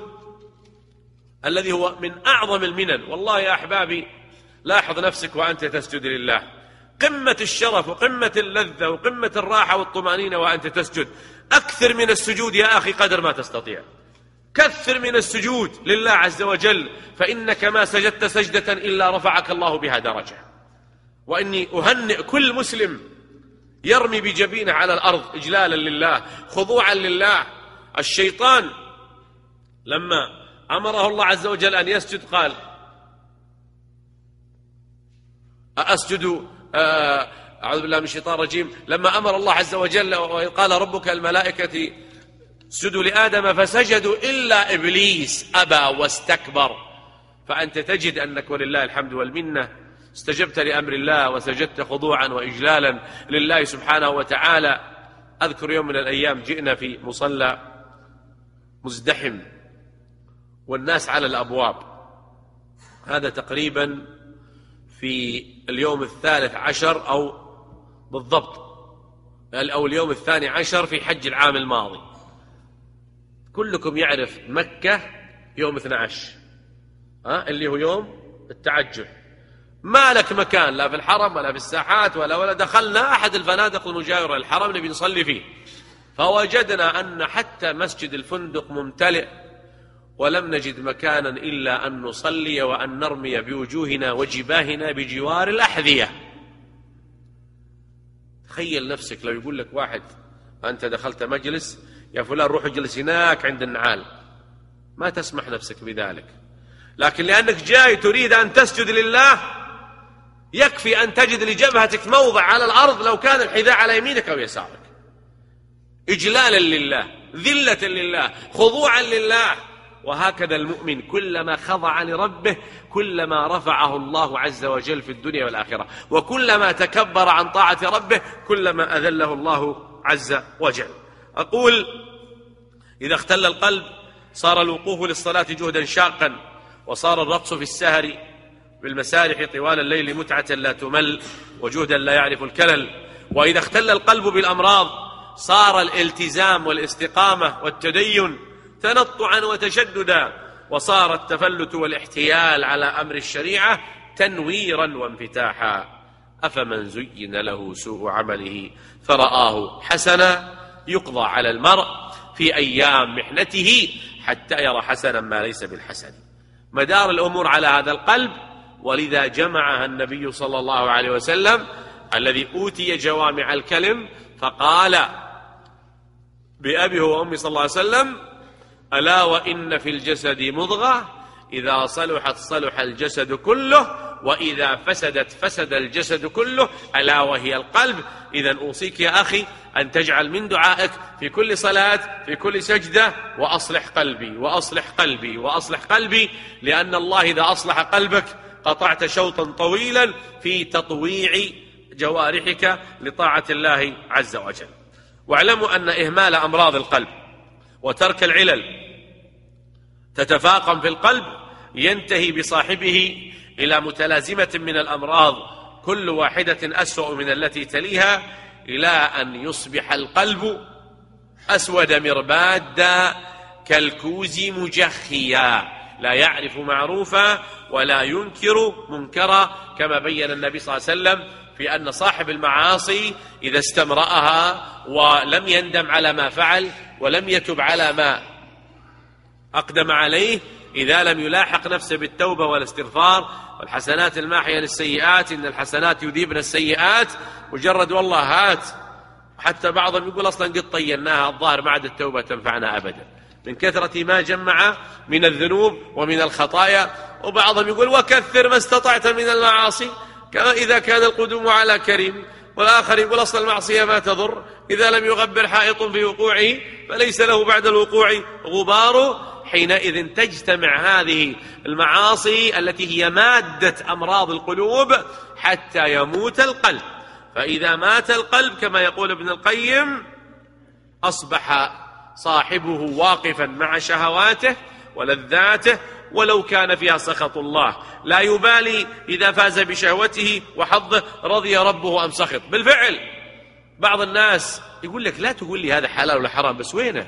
الذي هو من أعظم المنن. والله يا أحبابي لاحظ نفسك وأنت تسجد لله، قمة الشرف وقمة اللذة وقمة الراحة والطمأنينة وأنت تسجد. أكثر من السجود يا أخي قدر ما تستطيع، كثر من السجود لله عز وجل، فإنك ما سجدت سجدة إلا رفعك الله بها درجة. وإني أهنئ كل مسلم يرمي بجبينه على الأرض إجلالا لله خضوعا لله. الشيطان لما أمره الله عز وجل أن يسجد قال أسجد أعوذ بالله من الشيطان الرجيم، لما أمر الله عز وجل وقال ربك الملائكة اسجدوا لآدم فسجدوا إلا إبليس أبى واستكبر. فأنت تجد أنك ولله الحمد والمنة استجبت لأمر الله وسجدت خضوعا وإجلالا لله سبحانه وتعالى. أذكر يوم من الأيام جئنا في مصلى مزدحم والناس على الأبواب، هذا تقريبا في اليوم 13 أو بالضبط، أو اليوم 12 في حج العام الماضي. كلكم يعرف مكة يوم 12 اللي هو يوم التعجل. ما لك مكان لا في الحرم ولا في الساحات ولا دخلنا أحد الفنادق المجاورة للحرم نبي نصلي فيه، فوجدنا أن حتى مسجد الفندق ممتلئ، ولم نجد مكانا إلا أن نصلي وأن نرمي بوجوهنا وجباهنا بجوار الأحذية. تخيل نفسك لو يقول لك واحد أنت دخلت مجلس يا فلان روح اجلس هناك عند النعال، ما تسمح نفسك بذلك، لكن لأنك جاي تريد أن تسجد لله يكفي أن تجد لجبهتك موضع على الأرض لو كان الحذاء على يمينك أو يسارك، إجلالا لله، ذلة لله، خضوعا لله. وهكذا المؤمن كلما خضع لربه كلما رفعه الله عز وجل في الدنيا والآخرة، وكلما تكبر عن طاعة ربه كلما أذله الله عز وجل. أقول إذا اختل القلب صار الوقوف للصلاة جهدا شاقا، وصار الرقص في السهر بالمسارح طوال الليل متعة لا تمل وجهدا لا يعرف الكلل. وإذا اختل القلب بالأمراض صار الالتزام والاستقامة والتدين تنطعا وتشددا، وصار التفلت والاحتيال على أمر الشريعة تنويرا وانفتاحا. أفمن زين له سوء عمله فرآه حسنا يقضى على المرء في أيام محنته حتى يرى حسنا ما ليس بالحسن. مدار الأمور على هذا القلب، ولذا جمعها النبي صلى الله عليه وسلم الذي أوتي جوامع الكلم فقال بأبي وأمي صلى الله عليه وسلم: ألا وإن في الجسد مضغة إذا صلحت صلح الجسد كله وإذا فسدت فسد الجسد كله ألا وهي القلب. إذن أوصيك يا أخي أن تجعل من دعائك في كل صلاة في كل سجدة وأصلح قلبي وأصلح قلبي وأصلح قلبي، لأن الله إذا أصلح قلبك قطعت شوطا طويلا في تطويع جوارحك لطاعة الله عز وجل. واعلموا أن إهمال أمراض القلب وترك العلل تتفاقم في القلب ينتهي بصاحبه إلى متلازمة من الأمراض كل واحدة أسوأ من التي تليها، إلى أن يصبح القلب أسود مربادا كالكوز مجخيا لا يعرف معروفا ولا ينكر منكرا، كما بين النبي صلى الله عليه وسلم في أن صاحب المعاصي إذا استمرأها ولم يندم على ما فعل ولم يتب على ما أقدم عليه، إذا لم يلاحق نفسه بالتوبة والاستغفار والحسنات الماحية للسيئات، إن الحسنات يذيبن السيئات، مجرد والله هات. حتى بعضهم يقول أصلا قد طيناها الظاهر ما عاد التوبة تنفعنا أبدا من كثرة ما جمع من الذنوب ومن الخطايا. وبعضهم يقول وكثر ما استطعت من المعاصي كما إذا كان القدوم على كريم. والآخر يقول أصل المعصية ما تضر، إذا لم يغبر حائط في وقوعه فليس له بعد الوقوع غبار. حينئذ تجتمع هذه المعاصي التي هي مادة أمراض القلوب حتى يموت القلب. فإذا مات القلب كما يقول ابن القيم أصبح صاحبه واقفا مع شهواته ولذاته ولو كان فيها سخط الله، لا يبالي إذا فاز بشهوته وحظه رضي ربه أم سخط. بالفعل بعض الناس يقول لك لا تقول لي هذا حلال ولا حرام، بس وين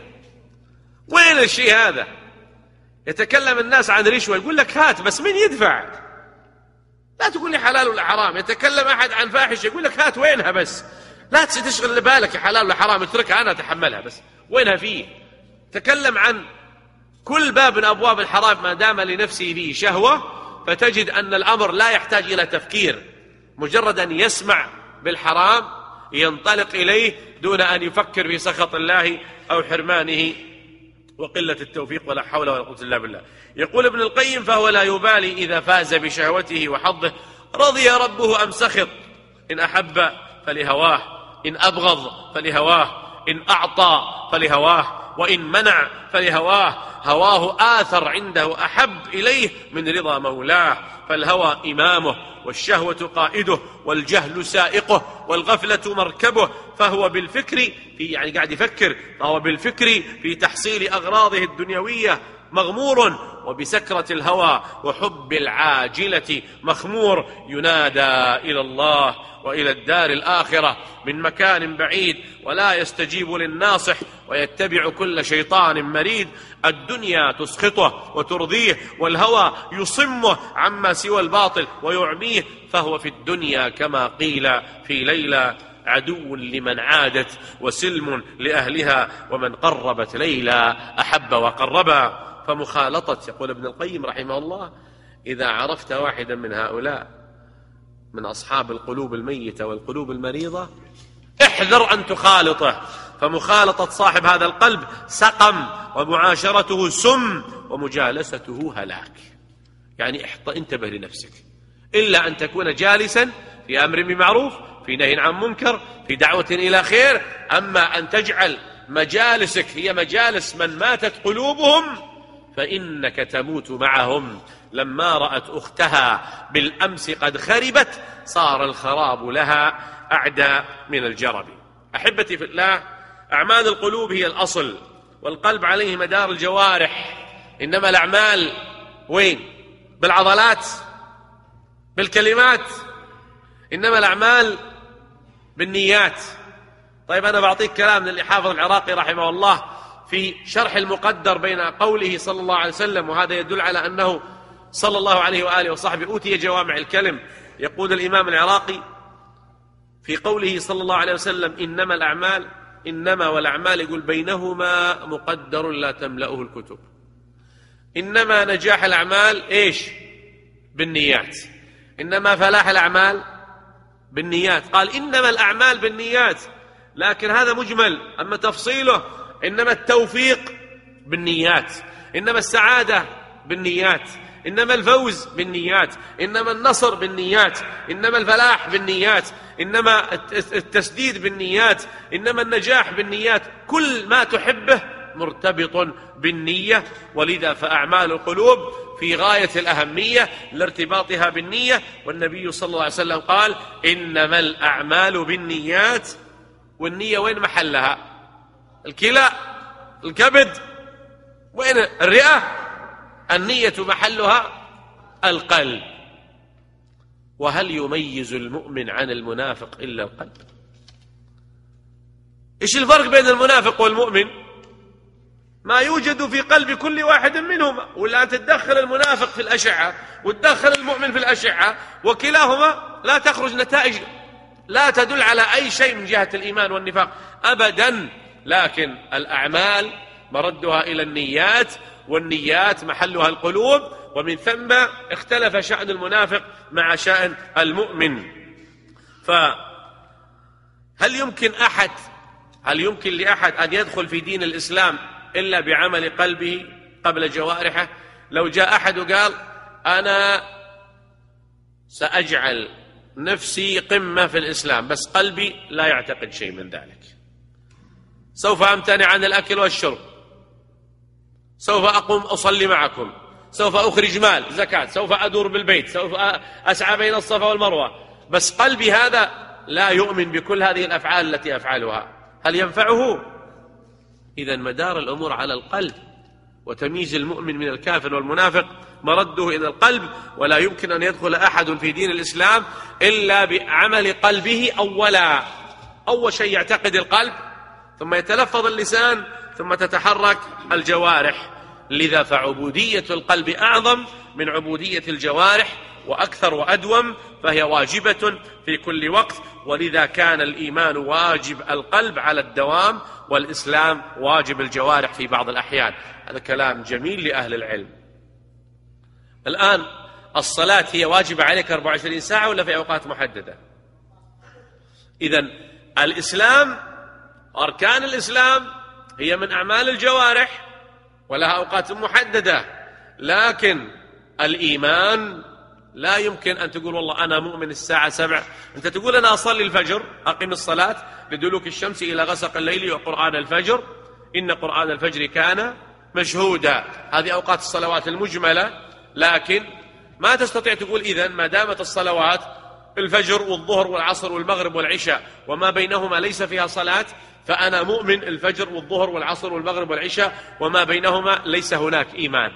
الشيء هذا؟ يتكلم الناس عن رشوة يقول لك هات، بس من يدفع؟ لا تقول لي حلال ولا حرام. يتكلم أحد عن فاحشة يقول لك هات، وينها؟ بس لا تشغل بالك حلال ولا حرام، اتركها أنا أتحملها، بس وينها فيه؟ تكلم عن كل باب من أبواب الحرام ما دام لنفسه فيه شهوة، فتجد أن الأمر لا يحتاج إلى تفكير، مجرد أن يسمع بالحرام ينطلق إليه دون أن يفكر في سخط الله أو حرمانه وقلة التوفيق ولا حول ولا قوة إلا بالله. يقول ابن القيم فهو لا يبالي إذا فاز بشهوته وحظه رضي ربه أم سخط، إن أحب فلهواه، إن أبغض فلهواه، إن أعطى فلهواه، وإن منع فلهواه. هواه آثر عنده أحب إليه من رضا مولاه. فالهوى إمامه والشهوة قائده والجهل سائقه والغفلة مركبه، فهو بالفكر يعني قاعد يفكر، فهو بالفكر في تحصيل أغراضه الدنيوية مغمور، وبسكرة الهوى وحب العاجلة مخمور، ينادى إلى الله وإلى الدار الآخرة من مكان بعيد ولا يستجيب للناصح ويتبع كل شيطان مريد. الدنيا تسخطه وترضيه، والهوى يصمه عما سوى الباطل ويعميه، فهو في الدنيا كما قيل في ليلى عدو لمن عادت وسلم لأهلها، ومن قربت ليلى أحب وقربا. فمخالطة، يقول ابن القيم رحمه الله، إذا عرفت واحدا من هؤلاء من أصحاب القلوب الميتة والقلوب المريضة احذر أن تخالطه، فمخالطة صاحب هذا القلب سقم، ومعاشرته سم، ومجالسته هلاك. يعني انتبه لنفسك، إلا أن تكون جالسا في أمر بمعروف، في نهي عن منكر، في دعوة إلى خير. أما أن تجعل مجالسك هي مجالس من ماتت قلوبهم فإنك تموت معهم. لما رأت أختها بالأمس قد خربت صار الخراب لها أعدى من الجرب. أحبتي في الله، أعمال القلوب هي الأصل، والقلب عليه مدار الجوارح. إنما الأعمال وين؟ بالعضلات، بالكلمات، إنما الأعمال بالنيات. طيب أنا بعطيك كلام للحافظ العراقي رحمه الله في شرح المقدر بين قوله صلى الله عليه وسلم، وهذا يدل على أنه صلى الله عليه وآله وصحبه أوتي جوامع الكلم. يقول الإمام العراقي في قوله صلى الله عليه وسلم إنما الأعمال، إنما والأعمال يقول بينهما مقدر لا تملأه الكتب. إنما نجاح الأعمال إيش؟ بالنيات. إنما فلاح الأعمال بالنيات. قال إنما الأعمال بالنيات، لكن هذا مجمل. أما تفصيله إنما التوفيق بالنيات، إنما السعادة بالنيات، إنما الفوز بالنيات، إنما النصر بالنيات، إنما الفلاح بالنيات، إنما التسديد بالنيات، إنما النجاح بالنيات. كل ما تحبه مرتبط بالنية. ولذا فأعمال القلوب في غاية الأهمية لارتباطها بالنية. والنبي صلى الله عليه وسلم قال إنما الأعمال بالنيات. والنية وين محلها؟ الكلى، الكبد، وين الرئة؟ النية محلها القلب. وهل يميز المؤمن عن المنافق إلا القلب؟ إيش الفرق بين المنافق والمؤمن؟ ما يوجد في قلب كل واحد منهما. ولا تتدخل المنافق في الأشعة وتدخل المؤمن في الأشعة، وكلاهما لا تخرج نتائج لا تدل على أي شيء من جهة الإيمان والنفاق أبدا. لكن الأعمال مردها إلى النيات، والنيات محلها القلوب، ومن ثم اختلف شأن المنافق مع شأن المؤمن. فهل يمكن لأحد أن يدخل في دين الإسلام إلا بعمل قلبه قبل جوارحه؟ لو جاء أحد وقال أنا سأجعل نفسي قمة في الإسلام بس قلبي لا يعتقد شيء من ذلك، سوف أمتنع عن الأكل والشرب، سوف أقوم أصلي معكم، سوف أخرج مال زكاة، سوف أدور بالبيت، سوف أسعى بين الصفا والمروة، بس قلبي هذا لا يؤمن بكل هذه الأفعال التي أفعلها، هل ينفعه؟ إذن مدار الأمور على القلب، وتمييز المؤمن من الكافر والمنافق مرده إلى القلب. ولا يمكن أن يدخل أحد في دين الإسلام إلا بعمل قلبه أولا. أول شيء يعتقد القلب، ثم يتلفظ اللسان، ثم تتحرك الجوارح. لذا فعبودية القلب أعظم من عبودية الجوارح، وأكثر وأدوم، فهي واجبة في كل وقت. ولذا كان الإيمان واجب القلب على الدوام، والإسلام واجب الجوارح في بعض الأحيان. هذا كلام جميل لأهل العلم. الآن الصلاة هي واجبة عليك 24 ساعة ولا في أوقات محددة؟ إذن الإسلام، أركان الإسلام هي من أعمال الجوارح ولها أوقات محددة. لكن الإيمان لا يمكن أن تقول والله أنا مؤمن الساعة 7، أنت تقول أنا أصلي الفجر، أقم الصلاة لدلوك الشمس إلى غسق الليل وقرآن الفجر، إن قرآن الفجر كان مشهودا. هذه أوقات الصلوات المجملة. لكن ما تستطيع تقول إذن ما دامت الصلوات الفجر والظهر والعصر والمغرب والعشاء وما بينهما ليس فيها صلاة، فأنا مؤمن الفجر والظهر والعصر والمغرب والعشاء وما بينهما ليس هناك إيمان.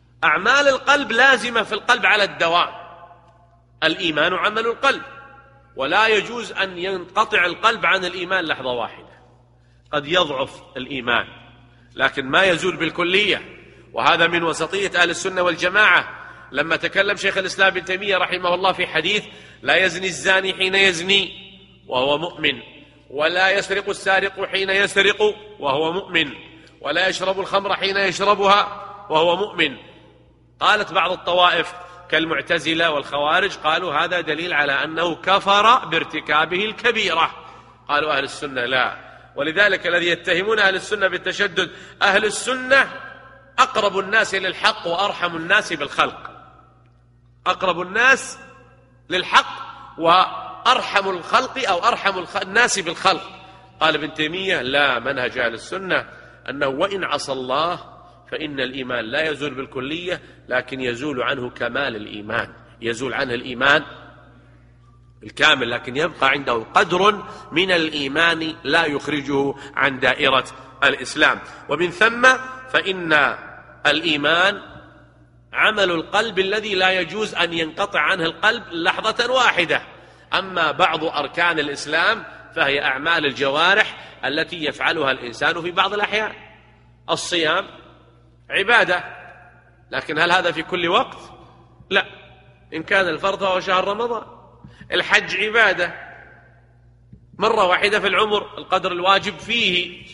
أعمال القلب لازمة في القلب على الدوام. الإيمان عمل القلب، ولا يجوز أن ينقطع القلب عن الإيمان لحظة واحدة. قد يضعف الإيمان لكن ما يزول بالكلية، وهذا من وسطية أهل السنة والجماعة. لما تكلم شيخ الإسلام ابن تيمية رحمه الله في حديث: لا يزني الزاني حين يزني وهو مؤمن، ولا يسرق السارق حين يسرق وهو مؤمن، ولا يشرب الخمر حين يشربها وهو مؤمن. قالت بعض الطوائف كالمعتزلة والخوارج قالوا هذا دليل على أنه كفر بارتكابه الكبيرة. قالوا أهل السنة لا، ولذلك الذي يتهمون أهل السنة بالتشدد، أهل السنة أقرب الناس للحق وأرحم الناس بالخلق، أقرب الناس للحق وأرحم الخلق أو أرحم الناس بالخلق. قال ابن تيمية لا، منهج أهل السنة أنه وإن عصى الله فإن الإيمان لا يزول بالكلية، لكن يزول عنه كمال الإيمان، يزول عنه الإيمان الكامل، لكن يبقى عنده قدر من الإيمان لا يخرجه عن دائرة الإسلام. ومن ثم فإن الإيمان عمل القلب الذي لا يجوز أن ينقطع عنه القلب لحظة واحدة. أما بعض أركان الإسلام فهي أعمال الجوارح التي يفعلها الإنسان في بعض الأحيان. الصيام عبادة، لكن هل هذا في كل وقت؟ لا، إن كان الفرض فهو شهر رمضان. الحج عبادة مرة واحدة في العمر، القدر الواجب فيه.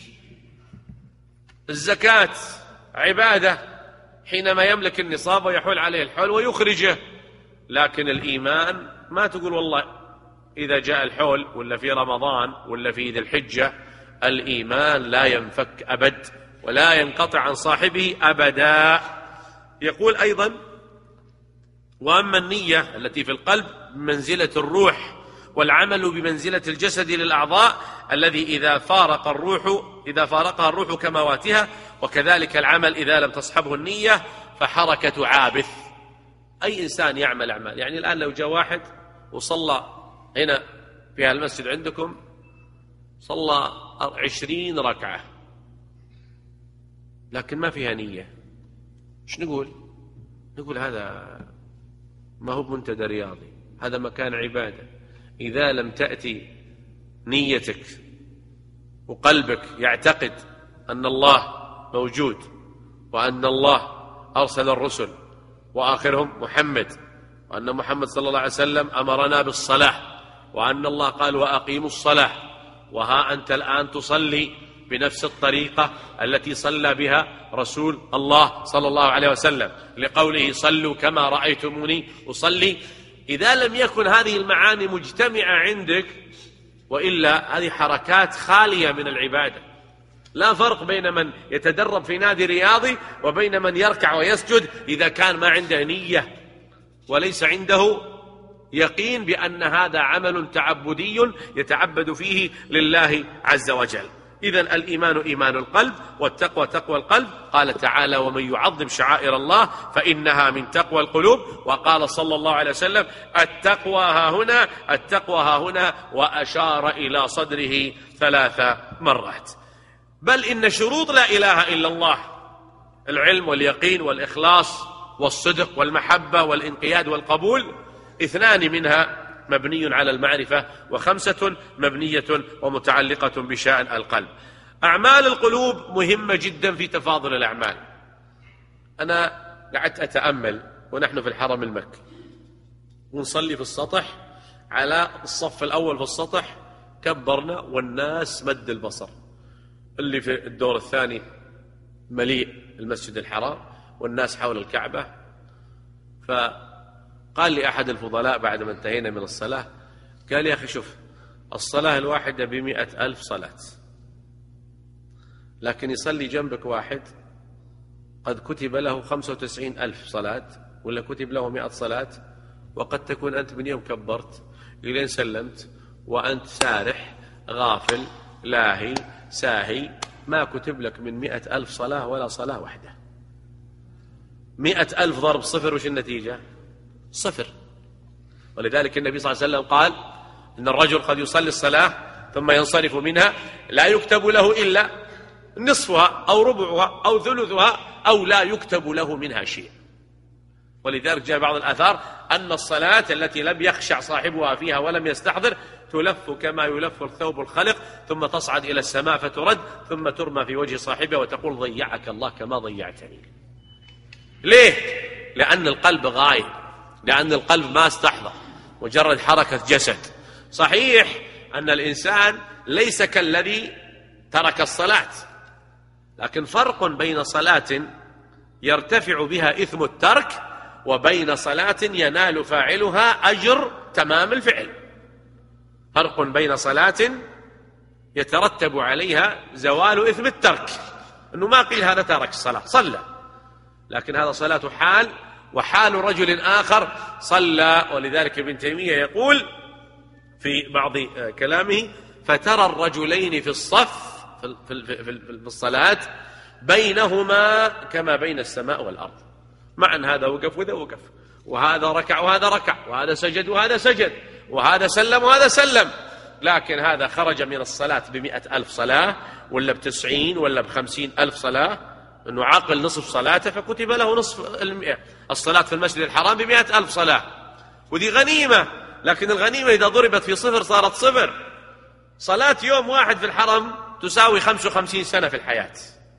الزكاة عبادة حينما يملك النصاب ويحول عليه الحول ويخرجه. لكن الإيمان ما تقول والله إذا جاء الحول ولا في رمضان ولا في ذي الحجة. الإيمان لا ينفك أبد ولا ينقطع عن صاحبه أبدا. يقول أيضا: وأما النية التي في القلب بمنزلة الروح، والعمل بمنزلة الجسد للأعضاء الذي إذا فارقها الروح كمواتها، وكذلك العمل إذا لم تصحبه النية فحركة عابث. أي إنسان يعمل أعمال، يعني الآن لو جاء واحد وصلى هنا في المسجد عندكم صلى 20 ركعة لكن ما فيها نية، ايش نقول؟ نقول هذا ما هو منتدى رياضي، هذا مكان عبادة. إذا لم تأتي نيتك وقلبك يعتقد أن الله موجود وأن الله أرسل الرسل وآخرهم محمد، وأن محمد صلى الله عليه وسلم أمرنا بالصلاة، وأن الله قال وأقيموا الصلاة، وها أنت الآن تصلي بنفس الطريقة التي صلى بها رسول الله صلى الله عليه وسلم لقوله صلوا كما رأيتموني أصلي. إذا لم يكن هذه المعاني مجتمعة عندك، وإلا هذه حركات خالية من العبادة. لا فرق بين من يتدرب في نادي رياضي وبين من يركع ويسجد إذا كان ما عنده نية وليس عنده يقين بأن هذا عمل تعبدي يتعبد فيه لله عز وجل. إذن الإيمان إيمان القلب، والتقوى تقوى القلب. قال تعالى ومن يعظم شعائر الله فإنها من تقوى القلوب. وقال صلى الله عليه وسلم التقوى ها هنا، التقوى ها هنا، وأشار إلى صدره 3 مرات. بل إن شروط لا إله إلا الله العلم واليقين والإخلاص والصدق والمحبة والانقياد والقبول 2 منها مبني على المعرفة، و5 مبنية ومتعلقة بشأن القلب. أعمال القلوب مهمة جدا في تفاضل الأعمال. أنا قعدت أتأمل ونحن في الحرم المكي ونصلي في السطح، على الصف الأول في السطح كبرنا والناس مد البصر، اللي في الدور الثاني مليء المسجد الحرام والناس حول الكعبة. فقال لي أحد الفضلاء بعد ما انتهينا من الصلاة، قال يا أخي شوف، الصلاة الواحدة ب100,000 صلاة، لكن يصلي جنبك واحد قد كتب له 95,000 صلاة، ولا كتب له 100 صلاة، وقد تكون أنت من يوم كبرت إلين سلمت وأنت سارح غافل لاهي ساهي، ما كتب لك من 100,000 صلاة ولا صلاة واحدة. 100,000 ضرب 0 وش النتيجة؟ 0. ولذلك النبي صلى الله عليه وسلم قال إن الرجل قد يصلي الصلاة ثم ينصرف منها لا يكتب له إلا نصفها أو ربعها أو ثلثها أو لا يكتب له منها شيء. ولذلك جاء بعض الآثار أن الصلاة التي لم يخشع صاحبها فيها ولم يستحضر تلف كما يلف الثوب الخلق، ثم تصعد إلى السماء فترد، ثم ترمى في وجه صاحبها وتقول ضيعك الله كما ضيعتني. ليه؟ لأن القلب غايب، لأن القلب ما استحضر، مجرد حركة جسد. صحيح أن الإنسان ليس كالذي ترك الصلاة، لكن فرق بين صلاة يرتفع بها إثم الترك وبين صلاة ينال فاعلها أجر تمام الفعل. فرق بين صلاة يترتب عليها زوال إثم الترك، أنه ما قيل هذا ترك الصلاة، صلى، لكن هذا صلاة حال، وحال رجل آخر صلى. ولذلك ابن تيمية يقول في بعض كلامه: فترى الرجلين في الصف في الصلاة بينهما كما بين السماء والأرض، مع أن هذا وقف وذا وقف، وهذا ركع وهذا ركع، وهذا سجد وهذا سجد، وهذا سلم وهذا سلم، لكن هذا خرج من الصلاة ب100,000 صلاة، ولا ب90 ولا ب50,000 صلاة، أنه عاقل نصف صلاته فكتب له نصف الصلاة في المسجد الحرام ب100,000 صلاة، وذي غنيمة. لكن الغنيمة إذا ضربت في صفر صارت صفر. صلاة يوم واحد في الحرم تساوي 55 سنة في الحياة،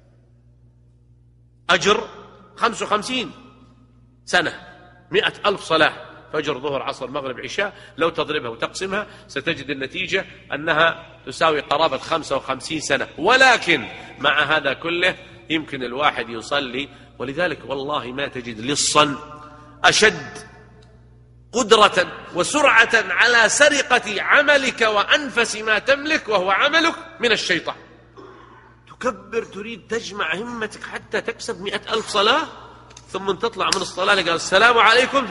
أجر 55 سنة، 100,000 صلاة، فجر ظهر عصر مغرب عشاء، لو تضربها وتقسمها ستجد النتيجة أنها تساوي قرابة 55 سنة. ولكن مع هذا كله يمكن الواحد يصلي، ولذلك والله ما تجد لصا أشد قدرة وسرعة على سرقة عملك وأنفس ما تملك وهو عملك من الشيطان. تكبر، تريد تجمع همتك حتى تكسب 100,000 صلاة، ثم تطلع من الصلاة قال السلام عليكم،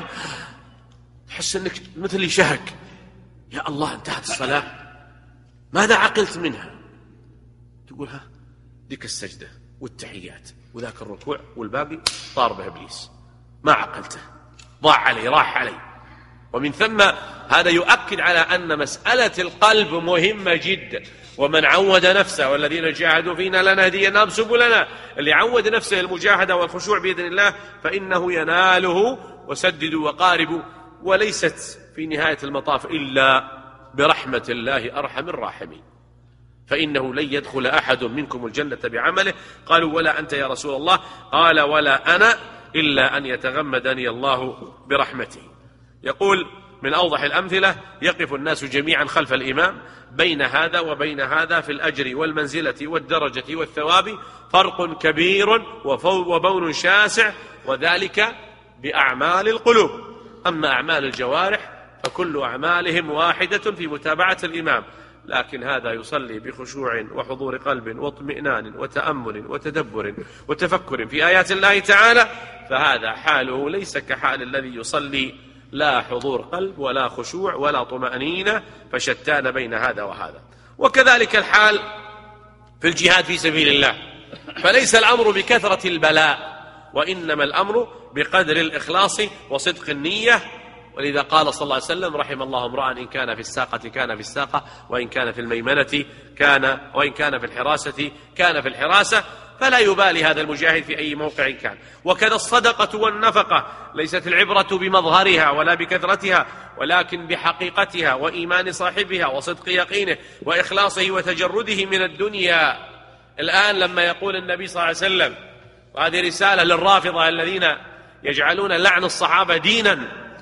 تحس أنك مثل شهك، يا الله انتهت الصلاة، ماذا عقلت منها؟ تقول ها ذيك السجدة والتحيات وذاك الركوع والباقي طار به إبليس، ما عقلته، ضاع علي، راح علي. ومن ثم هذا يؤكد على أن مسألة القلب مهمة جدا. ومن عود نفسه والذين جاهدوا فينا لنهدينهم سبلنا، اللي عود نفسه المجاهدة والخشوع بإذن الله فإنه يناله. وسددوا وقاربوا، وليست في نهاية المطاف إلا برحمة الله أرحم الراحمين، فإنه لن يدخل أحد منكم الجنة بعمله. قالوا ولا أنت يا رسول الله؟ قال ولا أنا إلا أن يتغمدني الله برحمته. يقول من أوضح الأمثلة: يقف الناس جميعا خلف الإمام، بين هذا وبين هذا في الأجر والمنزلة والدرجة والثواب فرق كبير وبون شاسع، وذلك بأعمال القلوب. أما أعمال الجوارح فكل أعمالهم واحدة في متابعة الإمام، لكن هذا يصلي بخشوع وحضور قلب واطمئنان وتأمل وتدبر وتفكر في آيات الله تعالى، فهذا حاله ليس كحال الذي يصلي لا حضور قلب ولا خشوع ولا طمأنينة، فشتان بين هذا وهذا. وكذلك الحال في الجهاد في سبيل الله، فليس الأمر بكثرة البلاء، وإنما الأمر بقدر الإخلاص وصدق النية. ولذا قال صلى الله عليه وسلم: رحم الله امرأ إن كان في الساقة كان في الساقة، وإن كان في الميمنة كان، وإن كان في الحراسة كان في الحراسة. فلا يبالي هذا المجاهد في أي موقع كان. وكذا الصدقة والنفقة، ليست العبرة بمظهرها ولا بكثرتها، ولكن بحقيقتها وإيمان صاحبها وصدق يقينه وإخلاصه وتجرده من الدنيا. الآن لما يقول النبي صلى الله عليه وسلم، وهذه رسالة للرافضة الذين يجعلون لعن الصحابة دينا،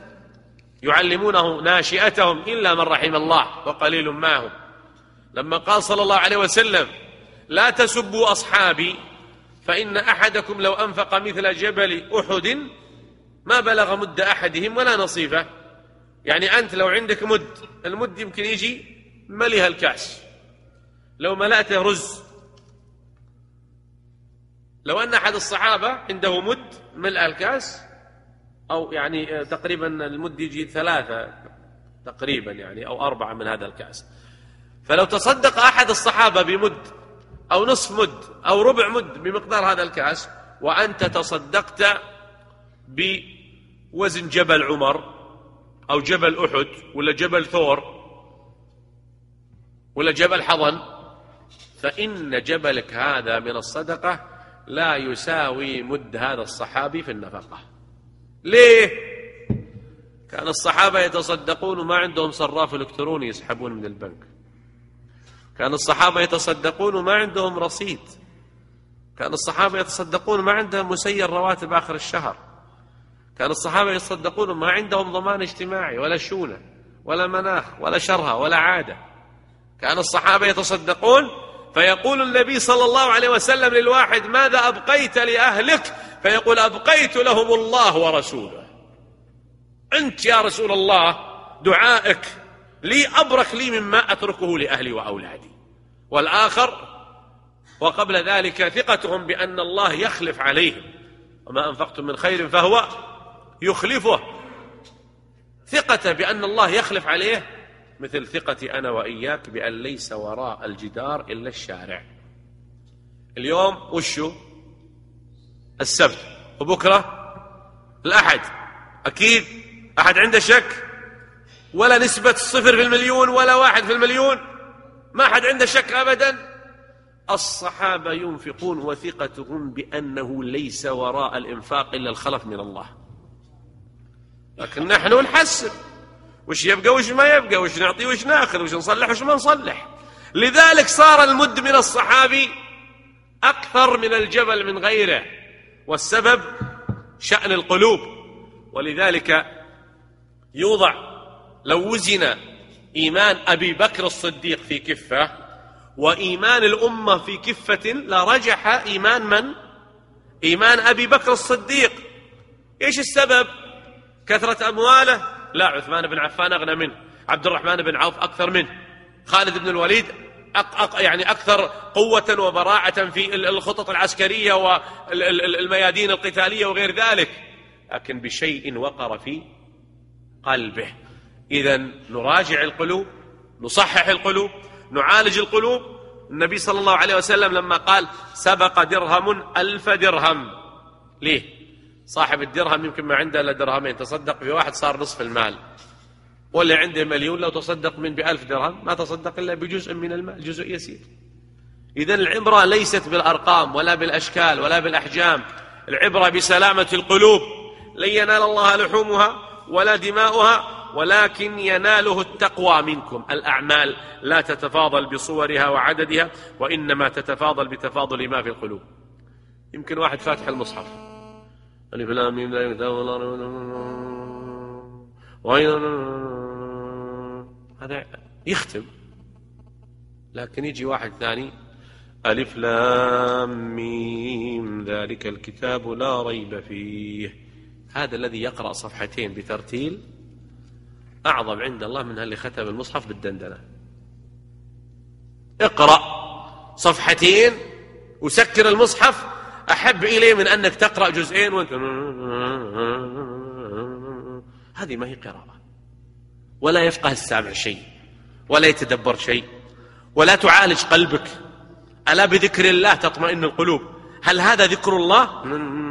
يعلمونه ناشئتهم إلا من رحم الله وقليل ما هم، لما قال صلى الله عليه وسلم: لا تسبوا أصحابي فإن أحدكم لو أنفق مثل جبل أحد ما بلغ مد أحدهم ولا نصيفه. يعني أنت لو عندك مد، المد يمكن يجي مليها الكاس، لو ملأته رز. لو أن أحد الصحابة عنده مد ملء الكاس، أو يعني تقريبا المد يجي 3 تقريبا يعني أو 4 من هذا الكاس، فلو تصدق أحد الصحابة بمد أو نصف مد أو ربع مد بمقدار هذا الكاس، وأنت تصدقت بوزن جبل عمر أو جبل أحد ولا جبل ثور ولا جبل حضن، فإن جبلك هذا من الصدقة لا يساوي مد هذا الصحابي في النفقة. ليه؟ كان الصحابة يتصدقون وما عندهم صراف إلكتروني يسحبون من البنك. كان الصحابة يتصدقون وما عندهم رصيد. كان الصحابة يتصدقون وما عندهم مسير رواتب آخر الشهر. كان الصحابة يتصدقون وما عندهم ضمان اجتماعي ولا شونة ولا مناخ ولا شرها ولا عادة. كان الصحابة يتصدقون فيقول النبي صلى الله عليه وسلم للواحد: ماذا أبقيت لأهلك؟ فيقول: أبقيت لهم الله ورسوله. أنت يا رسول الله دعائك لي أبرك لي مما أتركه لأهلي وأولادي. والآخر وقبل ذلك ثقتهم بأن الله يخلف عليهم، وما أنفقتم من خير فهو يخلفه. ثقة بأن الله يخلف عليه مثل ثقتي أنا وإياك بأن ليس وراء الجدار إلا الشارع. اليوم وشو؟ السبت، وبكرة الأحد. أكيد أحد عنده شك؟ ولا نسبة 0% ولا 1%، ما أحد عنده شك أبدا. الصحابة ينفقون وثقتهم بأنه ليس وراء الإنفاق إلا الخلف من الله. لكن نحن نحسب وش يبقى وش ما يبقى، وش نعطي وش ناخذ، وش نصلح وش ما نصلح. لذلك صار المد من الصحابي أكثر من الجبل من غيره، والسبب شأن القلوب. ولذلك يوضع لو وزن إيمان أبي بكر الصديق في كفة وإيمان الأمة في كفة لرجح إيمان من؟ إيمان أبي بكر الصديق. إيش السبب؟ كثرة أمواله؟ لا، عثمان بن عفان أغنى منه، عبد الرحمن بن عوف أكثر منه، خالد بن الوليد يعني أكثر قوة وبراعة في الخطط العسكرية والميادين القتالية وغير ذلك، لكن بشيء وقر في قلبه. إذن نراجع القلوب، نصحح القلوب، نعالج القلوب. النبي صلى الله عليه وسلم لما قال: سبق درهم 1000 درهم، ليه؟ صاحب الدرهم يمكن ما عنده إلا درهمين، تصدق بواحد صار نصف المال. واللي عنده مليون لو تصدق من ب1000 درهم ما تصدق إلا بجزء من المال، جزء يسير. إذن العبرة ليست بالأرقام ولا بالأشكال ولا بالأحجام، العبرة بسلامة القلوب. لن ينال الله لحومها ولا دماؤها ولكن يناله التقوى منكم. الأعمال لا تتفاضل بصورها وعددها، وإنما تتفاضل بتفاضل ما في القلوب. يمكن واحد فاتح المصحف هذا يختم، لكن يجي واحد ثاني ألف لام ميم ذلك الكتاب لا ريب فيه. هذا الذي يقرأ صفحتين بترتيل أعظم عند الله من اللي ختم المصحف بالدندنة. اقرأ صفحتين وسكر المصحف أحب إليه من أنك تقرأ جزئين وأنت هذه ما هي قراءة، ولا يفقه السامع شيء ولا يتدبر شيء ولا تعالج قلبك. ألا بذكر الله تطمئن القلوب. هل هذا ذكر الله؟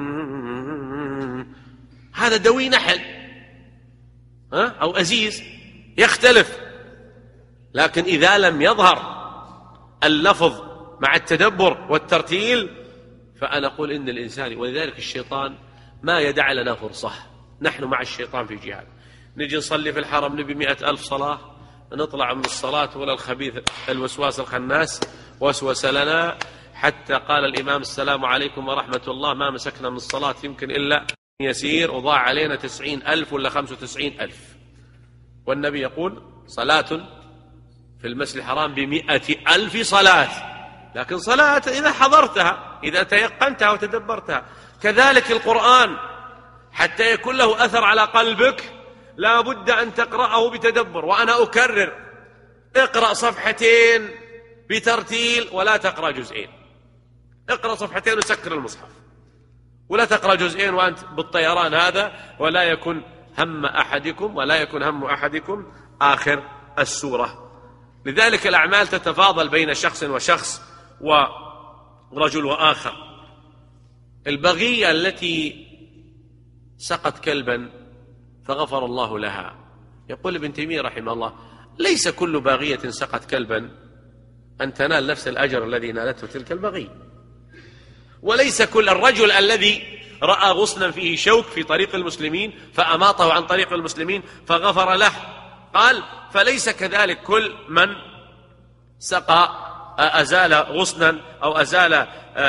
هذا دوي نحل أو أزيز، يختلف. لكن إذا لم يظهر اللفظ مع التدبر والترتيل فأنا أقول إن الإنسان، ولذلك الشيطان ما يدع لنا فرصة. نحن مع الشيطان في جهاد، نجي نصلي في الحرم نبي 100,000 صلاة، نطلع من الصلاة ولا الخبيث الوسواس الخناس وسوس لنا حتى قال الإمام: السلام عليكم ورحمة الله، ما مسكنا من الصلاة يمكن إلا يسير، وضاع علينا 90,000 ولا 95,000. والنبي يقول: صلاة في المسجد الحرام ب100,000 صلاة. لكن صلاة إذا حضرتها، إذا تيقنتها وتدبرتها. كذلك القرآن حتى يكون له أثر على قلبك لا بد أن تقرأه بتدبر. وأنا أكرر: اقرأ صفحتين بترتيل ولا تقرأ جزئين. اقرأ صفحتين وسكر المصحف، ولا تقرأ جزئين وأنت بالطيران هذا، ولا يكن هم أحدكم آخر السورة. لذلك الأعمال تتفاضل بين شخص وشخص ورجل وآخر. البغية التي سقت كلبا فغفر الله لها، يقول ابن تيمية رحمه الله: ليس كل باغية سقت كلبا أن تنال نفس الأجر الذي نالته تلك البغية، وليس كل الرجل الذي رأى غصنا فيه شوك في طريق المسلمين فأماطه عن طريق المسلمين فغفر له. قال: فليس كذلك كل من سقى أزال غصنا أو أزال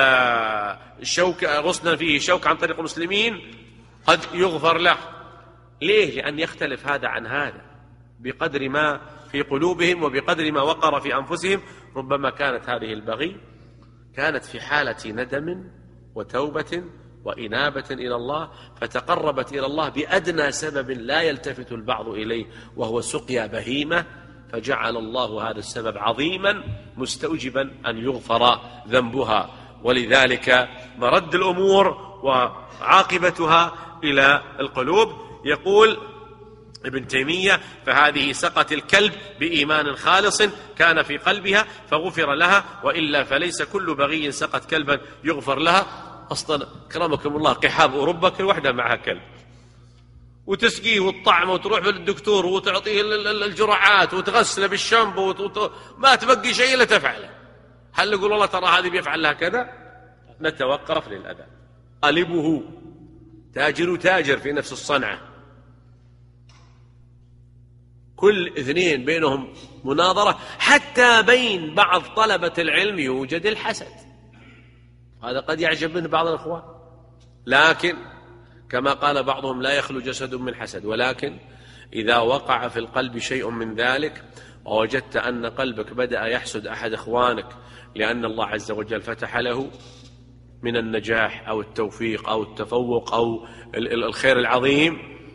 غصنا فيه شوك عن طريق المسلمين قد يغفر له. ليه؟ لأن يختلف هذا عن هذا بقدر ما في قلوبهم وبقدر ما وقر في أنفسهم. ربما كانت هذه البغي كانت في حالة ندم وتوبة وإنابة إلى الله، فتقربت إلى الله بأدنى سبب لا يلتفت البعض إليه وهو سقيا بهيمة، فجعل الله هذا السبب عظيما مستوجبا أن يغفر ذنبها. ولذلك مرد الأمور وعاقبتها إلى القلوب. يقول ابن تيمية: فهذه سقت الكلب بإيمان خالص كان في قلبها فغفر لها، وإلا فليس كل بغي سقت كلبا يغفر لها. أصلا كرمكم الله قحاب أوروبا كل واحدة معها كلب، وتسقيه وتطعمه وتروح للدكتور وتعطيه الجرعات وتغسله بالشامبو ما تبقي شيء إلا تفعله. هل نقول والله ترى هذه بيفعل لها كذا؟ نتوقف للأذى. قالبه تاجر في نفس الصنعة، كل اثنين بينهم مناظرة، حتى بين بعض طلبة العلم يوجد الحسد. هذا قد يعجب منه بعض الأخوان، لكن كما قال بعضهم: لا يخلو جسد من حسد. ولكن إذا وقع في القلب شيء من ذلك ووجدت أن قلبك بدأ يحسد أحد إخوانك لأن الله عز وجل فتح له من النجاح أو التوفيق أو التفوق أو الخير العظيم،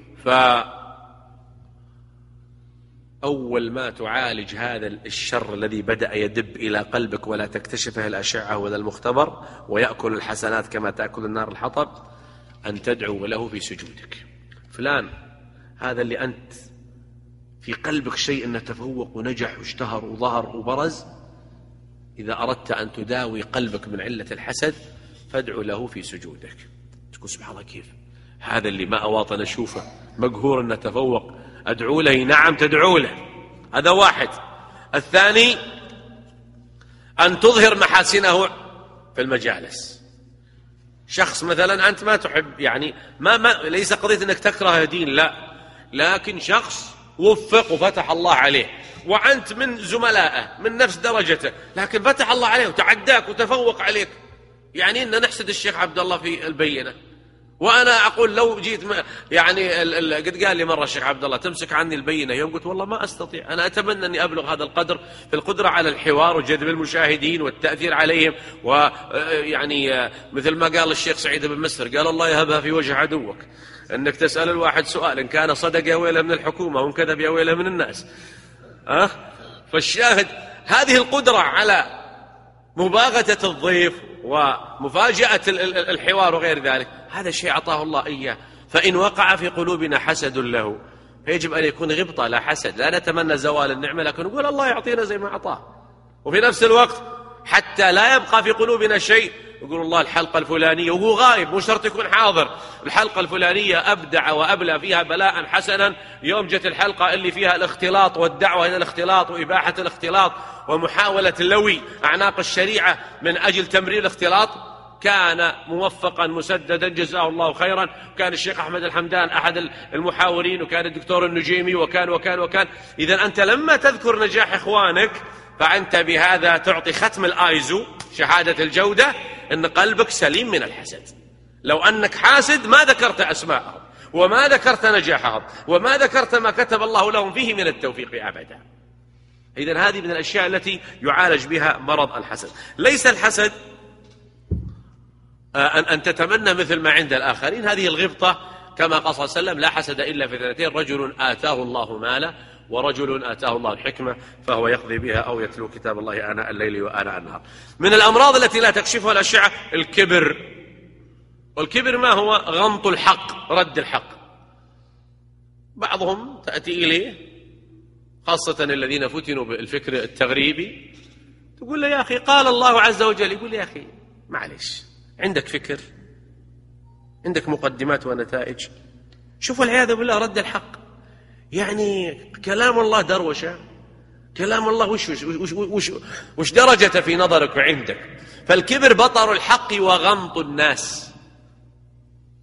فأول ما تعالج هذا الشر الذي بدأ يدب إلى قلبك ولا تكتشفه الأشعة ولا المختبر ويأكل الحسنات كما تأكل النار الحطب، أن تدعو له في سجودك: فلان هذا اللي أنت في قلبك شيء أنه تفوق ونجح واشتهر وظهر وبرز، إذا أردت أن تداوي قلبك من علة الحسد فادعو له في سجودك. تقول: سبحان الله، كيف هذا اللي ما أواطن أشوفه مقهور أنه تفوق أدعو له؟ نعم تدعو له، هذا واحد. الثاني أن تظهر محاسنه في المجالس. شخص مثلا أنت ما تحب، يعني ما ليس قضية أنك تكره دين، لا، لكن شخص وفق وفتح الله عليه وأنت من زملائه من نفس درجته، لكن فتح الله عليه وتعداك وتفوق عليك. يعني إن نحسد الشيخ عبد الله في البينة، وأنا أقول لو جيت يعني قد قال لي مرة الشيخ عبد الله: تمسك عني البينة يوم؟ قلت: والله ما أستطيع، أنا أتمنى أني أبلغ هذا القدر في القدرة على الحوار وجذب المشاهدين والتأثير عليهم، ويعني مثل ما قال الشيخ سعيد بن مسر قال: الله يهبها في وجه عدوك، أنك تسأل الواحد سؤال إن كان صدق يا ويله من الحكومة وإن كذب يا ويله من الناس. فالشاهد هذه القدرة على مباغتة الضيف ومفاجأة الحوار وغير ذلك، هذا شيء أعطاه الله إياه. فإن وقع في قلوبنا حسد له فيجب أن يكون غبطة لا حسد، لا نتمنى زوال النعمة، لكن نقول الله يعطينا زي ما أعطاه. وفي نفس الوقت حتى لا يبقى في قلوبنا شيء يقول الله الحلقة الفلانية وهو غائب، مو شرط يكون حاضر، الحلقة الفلانية أبدع وأبلى فيها بلاء حسنا، يوم جت الحلقة اللي فيها الاختلاط والدعوة إلى الاختلاط وإباحة الاختلاط ومحاولة لوي أعناق الشريعة من أجل تمرير الاختلاط، كان موفقا مسددا جزاه الله خيرا. كان الشيخ أحمد الحمدان أحد المحاورين، وكان الدكتور النجيمي، وكان. إذن أنت لما تذكر نجاح إخوانك فأنت بهذا تعطي ختم الآيزو شهادة الجودة أن قلبك سليم من الحسد. لو أنك حاسد ما ذكرت أسماءهم وما ذكرت نجاحهم وما ذكرت ما كتب الله لهم فيه من التوفيق أبدا. إذن هذه من الأشياء التي يعالج بها مرض الحسد. ليس الحسد أن تتمنى مثل ما عند الآخرين، هذه الغبطة كما قال صلى الله عليه وسلم: لا حسد إلا في اثنتين: رجل آتاه الله مالا ورجل آتاه الله الحكمة فهو يقضي بها أو يتلو كتاب الله آناء الليل وآناء النهار. من الأمراض التي لا تكشفها الأشعة الكبر. والكبر ما هو؟ غمط الحق، رد الحق. بعضهم تأتي إليه خاصة الذين فتنوا بالفكر التغريبي، تقول له: يا أخي قال الله عز وجل. يقول: يا أخي معلش، عندك فكر، عندك مقدمات ونتائج. شوفوا العياذ بالله رد الحق، يعني كلام الله دروشة، كلام الله وش درجته في نظرك وعندك؟ فالكبر بطر الحق وغمط الناس.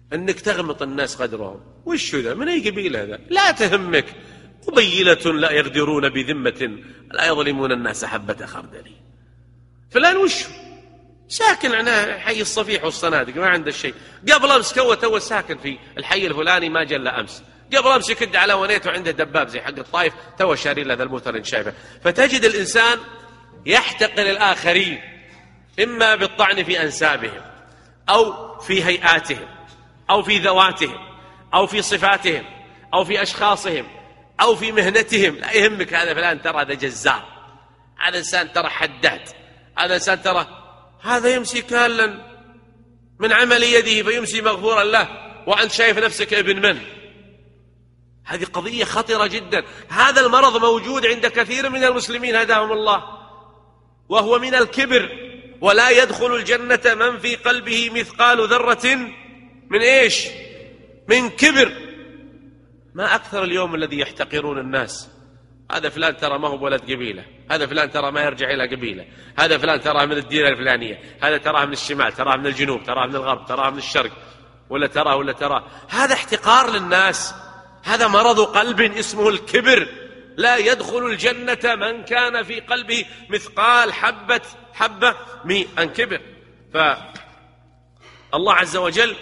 أنك تغمط الناس قدرهم. وش ذا؟ من أي قبيلة هذا؟ لا تهمك، قبيلة لا يغدرون بذمة لا يظلمون الناس حبة خردل. فلان وش ساكن عنا حي الصفيح والصنادق، ما عنده شيء. قبل أمس تو ساكن في الحي الفلاني، ما جل أمس. قبل أمس يكد على ونيته عنده دباب زي حق الطائف، تو شاري له ذا الموتر شايفه. فتجد الإنسان يحتقر الآخرين، إما بالطعن في أنسابهم أو في هيئاتهم أو في ذواتهم أو في صفاتهم أو في أشخاصهم أو في مهنتهم. لا يهمك، هذا فلان ترى هذا جزار، هذا إنسان ترى حداد، هذا إنسان ترى هذا يمسي كالا من عمل يده فيمسي مغفورا له، وأنت شايف نفسك ابن من؟ هذه قضية خطرة جدا. هذا المرض موجود عند كثير من المسلمين هداهم الله، وهو من الكبر. ولا يدخل الجنة من في قلبه مثقال ذرة من إيش؟ من كبر. ما أكثر اليوم الذي يحتقرون الناس. هذا فلان ترى ما هو ولد قبيلة، هذا فلان ترى ما يرجع إلى قبيلة، هذا فلان تراه من الديرة الفلانية، هذا تراه من الشمال، تراه من الجنوب، تراه من الغرب، تراه من الشرق، ولا تراه. هذا احتقار للناس، هذا مرض قلب اسمه الكبر. لا يدخل الجنة من كان في قلبه مثقال حبة من كبر. فالله عز وجل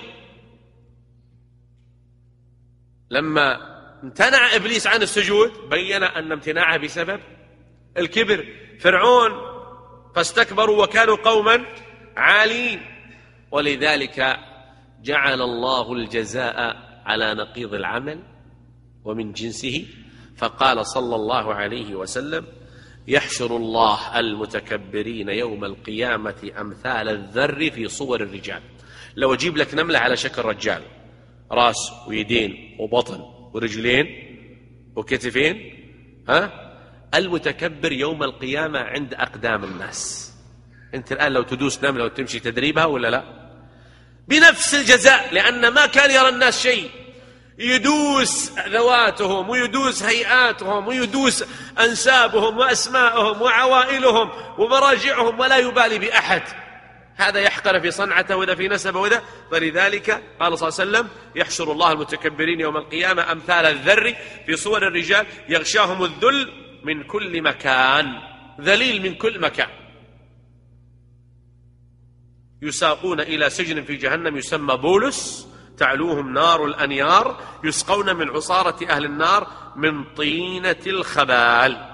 لما امتنع إبليس عن السجود بين أن امتناعه بسبب الكبر. فرعون فاستكبروا وكانوا قوما عالين، ولذلك جعل الله الجزاء على نقيض العمل ومن جنسه. فقال صلى الله عليه وسلم: يحشر الله المتكبرين يوم القيامة أمثال الذر في صور الرجال. لو أجيب لك نملة على شكل رجال، راس ويدين وبطن ورجلين وكتفين، المتكبر يوم القيامة عند أقدام الناس. أنت الآن لو تدوس نملة وتمشي تدريبها ولا لا؟ بنفس الجزاء، لأن ما كان يرى الناس شيء، يدوس ذواتهم ويدوس هيئاتهم ويدوس أنسابهم وأسماءهم وعوائلهم ومراجعهم، ولا يبالي بأحد. هذا يحقر في صنعته وذا في نسبه وذا. فلذلك قال صلى الله عليه وسلم: يحشر الله المتكبرين يوم القيامة أمثال الذر في صور الرجال، يغشاهم الذل من كل مكان، ذليل من كل مكان، يساقون إلى سجن في جهنم يسمى بولس، تعلوهم نار الأنيار، يسقون من عصارة أهل النار من طينة الخبال.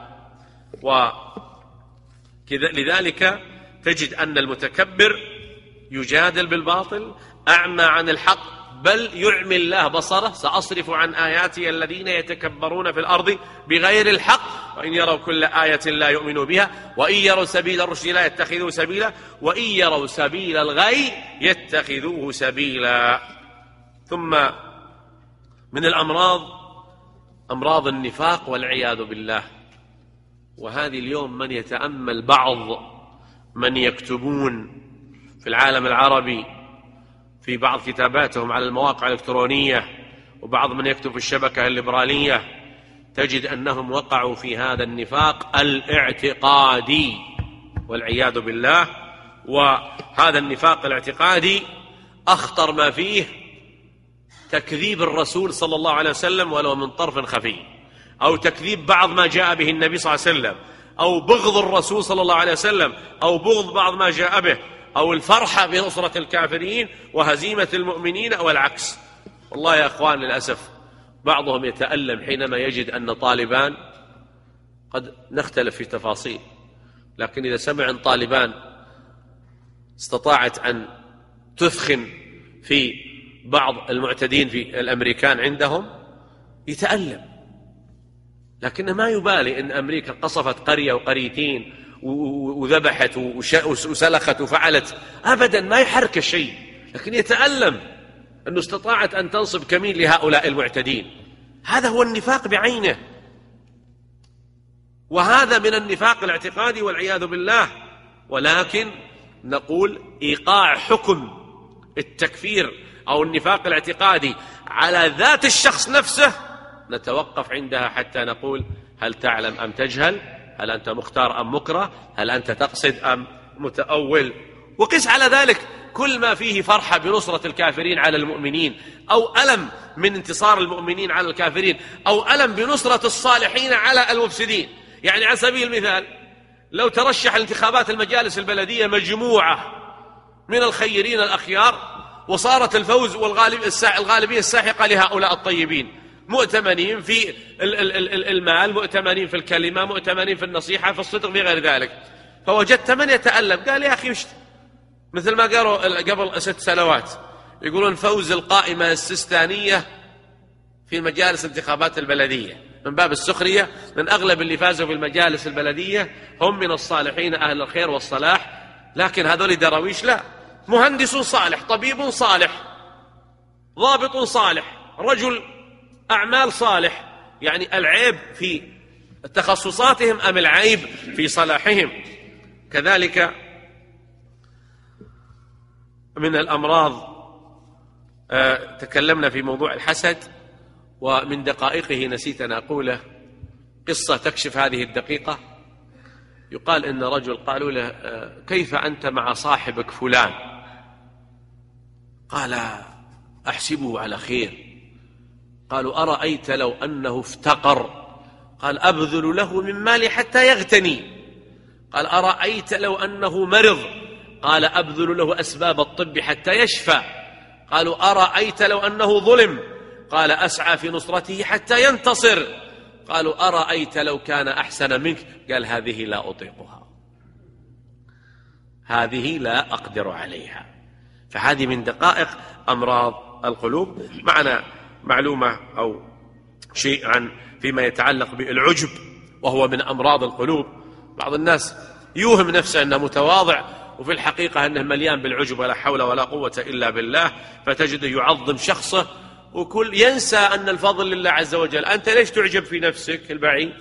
لذلك تجد أن المتكبر يجادل بالباطل، أعمى عن الحق، بل يعمي الله بصره. سأصرف عن آياتي الذين يتكبرون في الأرض بغير الحق، وإن يروا كل آية لا يؤمنوا بها، وإن يروا سبيل الرشد لا يتخذوه سبيلا، وإن يروا سبيل الغي يتخذوه سبيلا. ثم من الأمراض أمراض النفاق والعياذ بالله. وهذه اليوم من يتأمل بعض من يكتبون في العالم العربي في بعض كتاباتهم على المواقع الإلكترونية، وبعض من يكتب في الشبكة الليبرالية، تجد أنهم وقعوا في هذا النفاق الاعتقادي والعياذ بالله. وهذا النفاق الاعتقادي أخطر ما فيه تكذيب الرسول صلى الله عليه وسلم ولو من طرف خفي، أو تكذيب بعض ما جاء به النبي صلى الله عليه وسلم، أو بغض الرسول صلى الله عليه وسلم، أو بغض بعض ما جاء به، أو الفرحة بنصرة الكافرين وهزيمة المؤمنين، أو العكس. والله يا أخوان للأسف بعضهم يتألم حينما يجد أن طالبان، قد نختلف في تفاصيل، لكن إذا سمع أن طالبان استطاعت أن تثخن في بعض المعتدين في الأمريكان عندهم يتألم، لكنه ما يبالي أن أمريكا قصفت قرية وقريتين وذبحت وسلخت وفعلت، أبدا ما يحرك الشيء، لكن يتألم أنه استطاعت أن تنصب كمين لهؤلاء المعتدين. هذا هو النفاق بعينه، وهذا من النفاق الاعتقادي والعياذ بالله. ولكن نقول إيقاع حكم التكفير أو النفاق الاعتقادي على ذات الشخص نفسه نتوقف عندها حتى نقول: هل تعلم أم تجهل؟ هل أنت مختار أم مكره؟ هل أنت تقصد أم متأول؟ وقس على ذلك كل ما فيه فرحة بنصرة الكافرين على المؤمنين، أو ألم من انتصار المؤمنين على الكافرين، أو ألم بنصرة الصالحين على المفسدين. يعني على سبيل المثال لو ترشح الانتخابات المجالس البلدية مجموعة من الخيرين الأخيار وصارت الفوز والغالبية الساحقة لهؤلاء الطيبين، مؤتمنين في المال، مؤتمنين في الكلمة، مؤتمنين في النصيحة، في الصدق، في غير ذلك، فوجدت من يتألم قال يا أخي مثل ما قالوا قبل 6 سنوات يقولون فوز القائمة السيستانية في مجالس انتخابات البلدية من باب السخرية، من أغلب اللي فازوا في المجالس البلدية هم من الصالحين أهل الخير والصلاح، لكن هذول درويش لا، مهندس صالح، طبيب صالح، ضابط صالح، رجل أعمال صالح. يعني العيب في تخصصاتهم أم العيب في صلاحهم؟ كذلك من الأمراض تكلمنا في موضوع الحسد، ومن دقائقه نسيت أن أقوله قصة تكشف هذه الدقيقة. يقال إن رجل قالوا له كيف أنت مع صاحبك فلان؟ قال أحسبه على خير. قالوا أرأيت لو أنه افتقر؟ قال أبذل له من مالي حتى يغتني. قال أرأيت لو أنه مرض؟ قال أبذل له أسباب الطب حتى يشفى. قالوا أرأيت لو أنه ظلم؟ قال أسعى في نصرته حتى ينتصر. قالوا أرأيت لو كان أحسن منك؟ قال هذه لا أطيقها، هذه لا أقدر عليها. فهذه من دقائق أمراض القلوب. معنا معلومة أو شيء عن فيما يتعلق بالعجب، وهو من أمراض القلوب. بعض الناس يوهم نفسه أنه متواضع، وفي الحقيقة أنه مليان بالعجب ولا حول ولا قوة إلا بالله، فتجده يعظم شخصه وكل ينسى أن الفضل لله عز وجل. أنت ليش تعجب في نفسك البعيد؟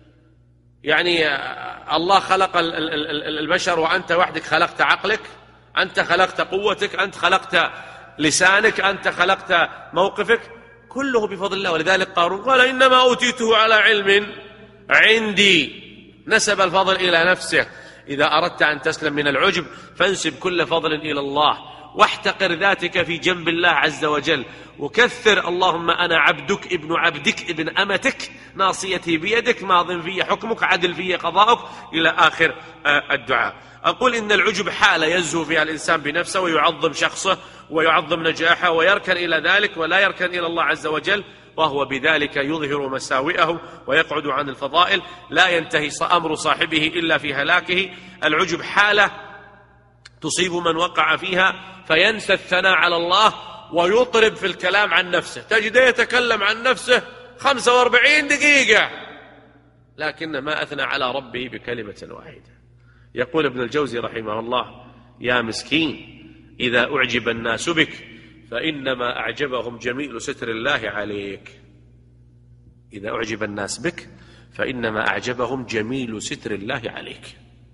يعني الله خلق البشر وأنت وحدك خلقت عقلك، أنت خلقت قوتك، أنت خلقت لسانك، أنت خلقت موقفك، كله بفضل الله. ولذلك قارون قال إنما أوتيته على علم عندي، نسب الفضل إلى نفسه. إذا أردت أن تسلم من العجب فانسب كل فضل إلى الله، واحتقر ذاتك في جنب الله عز وجل، وكثر اللهم أنا عبدك ابن عبدك ابن أمتك ناصيتي بيدك ماض في حكمك عدل في قضاؤك إلى آخر الدعاء. أقول إن العجب حالة يزهو فيها الإنسان بنفسه ويعظم شخصه ويعظم نجاحه ويركن إلى ذلك ولا يركن إلى الله عز وجل، وهو بذلك يظهر مساوئه ويقعد عن الفضائل، لا ينتهي أمر صاحبه إلا في هلاكه. العجب حالة تصيب من وقع فيها فينسى الثناء على الله ويطرب في الكلام عن نفسه، تجده يتكلم عن نفسه 45 دقيقة لكن ما أثنى على ربه بكلمة واحدة. يقول ابن الجوزي رحمه الله يا مسكين إذا أعجب الناس بك فإنما أعجبهم جميل ستر الله عليك. إذا أعجب الناس بك فإنما أعجبهم جميل ستر الله عليك.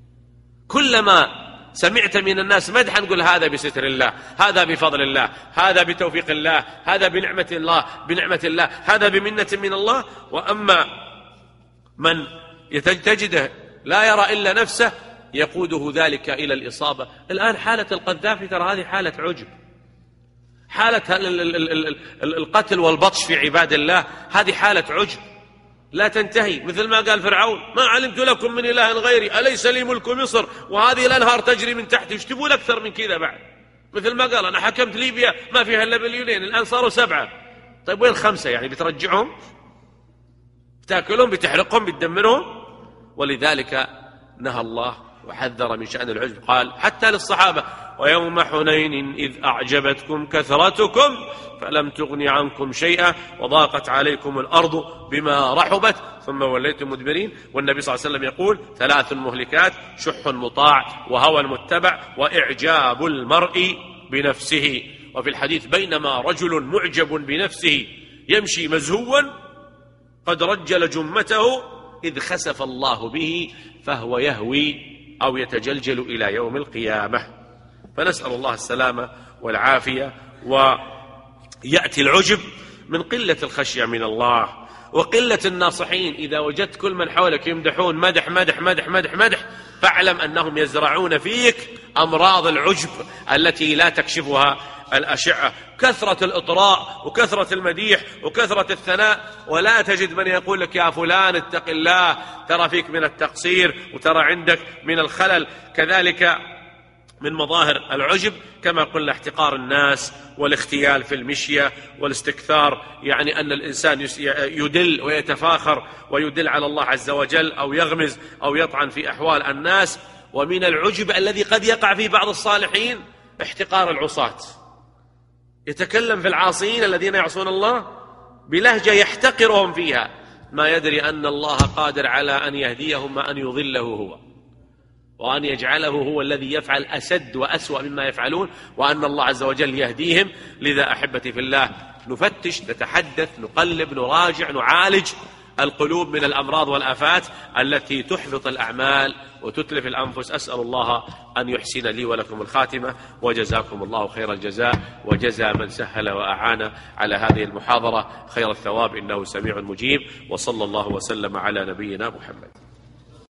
كلما سمعت من الناس مدحا نقول هذا بستر الله، هذا بفضل الله، هذا بتوفيق الله، هذا بنعمة الله، هذا بمنة من الله. وأما من تجده لا يرى إلا نفسه يقوده ذلك إلى الإصابة. الآن حالة القذافي ترى هذه حالة عجب، حالة القتل والبطش في عباد الله هذه حالة عجب لا تنتهي. مثل ما قال فرعون ما علمت لكم من إله غيري أليس لي ملك مصر وهذه الأنهار تجري من تحتي. ايش تبون أكثر من كذا بعد؟ مثل ما قال أنا حكمت ليبيا ما فيها إلا مليونين الآن صاروا 7. طيب وين 5؟ يعني بترجعهم، بتاكلهم، بتحرقهم، بتدمرهم. ولذلك نهى الله وحذر من شأن العجب، قال حتى للصحابة ويوم حنين إذ أعجبتكم كثرتكم فلم تغن عنكم شيئا وضاقت عليكم الأرض بما رحبت ثم وليتم مدبرين. والنبي صلى الله عليه وسلم يقول 3 مهلكات شح مطاع وهوى متبع وإعجاب المرء بنفسه. وفي الحديث بينما رجل معجب بنفسه يمشي مزهوا قد رجل جمته إذ خسف الله به فهو يهوي أو يتجلجل إلى يوم القيامة. فنسأل الله السلامة والعافية. ويأتي العجب من قلة الخشية من الله وقلة الناصحين. إذا وجدت كل من حولك يمدحون مدح مدح مدح مدح مدح، فاعلم أنهم يزرعون فيك أمراض العجب التي لا تكشفها الأشعة. كثرة الإطراء وكثرة المديح وكثرة الثناء، ولا تجد من يقول لك يا فلان اتق الله، ترى فيك من التقصير وترى عندك من الخلل. كذلك من مظاهر العجب كما قلنا احتقار الناس والاختيال في المشية والاستكثار، يعني أن الإنسان يدل ويتفاخر ويدل على الله عز وجل أو يغمز أو يطعن في أحوال الناس. ومن العجب الذي قد يقع في بعض الصالحين احتقار العصاة، يتكلم في العاصين الذين يعصون الله بلهجة يحتقرهم فيها، ما يدري أن الله قادر على أن يهديهم وأن يضله هو، وأن يجعله هو الذي يفعل أسد وأسوأ مما يفعلون، وأن الله عز وجل يهديهم. لذا أحبتي في الله، نفتش، نتحدث، نقلب، نراجع، نعالج القلوب من الأمراض والآفات التي تحبط الأعمال وتتلف الأنفس. أسأل الله أن يحسن لي ولكم الخاتمة، وجزاكم الله خير الجزاء، وجزى من سهل وأعان على هذه المحاضرة خير الثواب، إنه سميع مجيب. وصلى الله وسلم على نبينا محمد.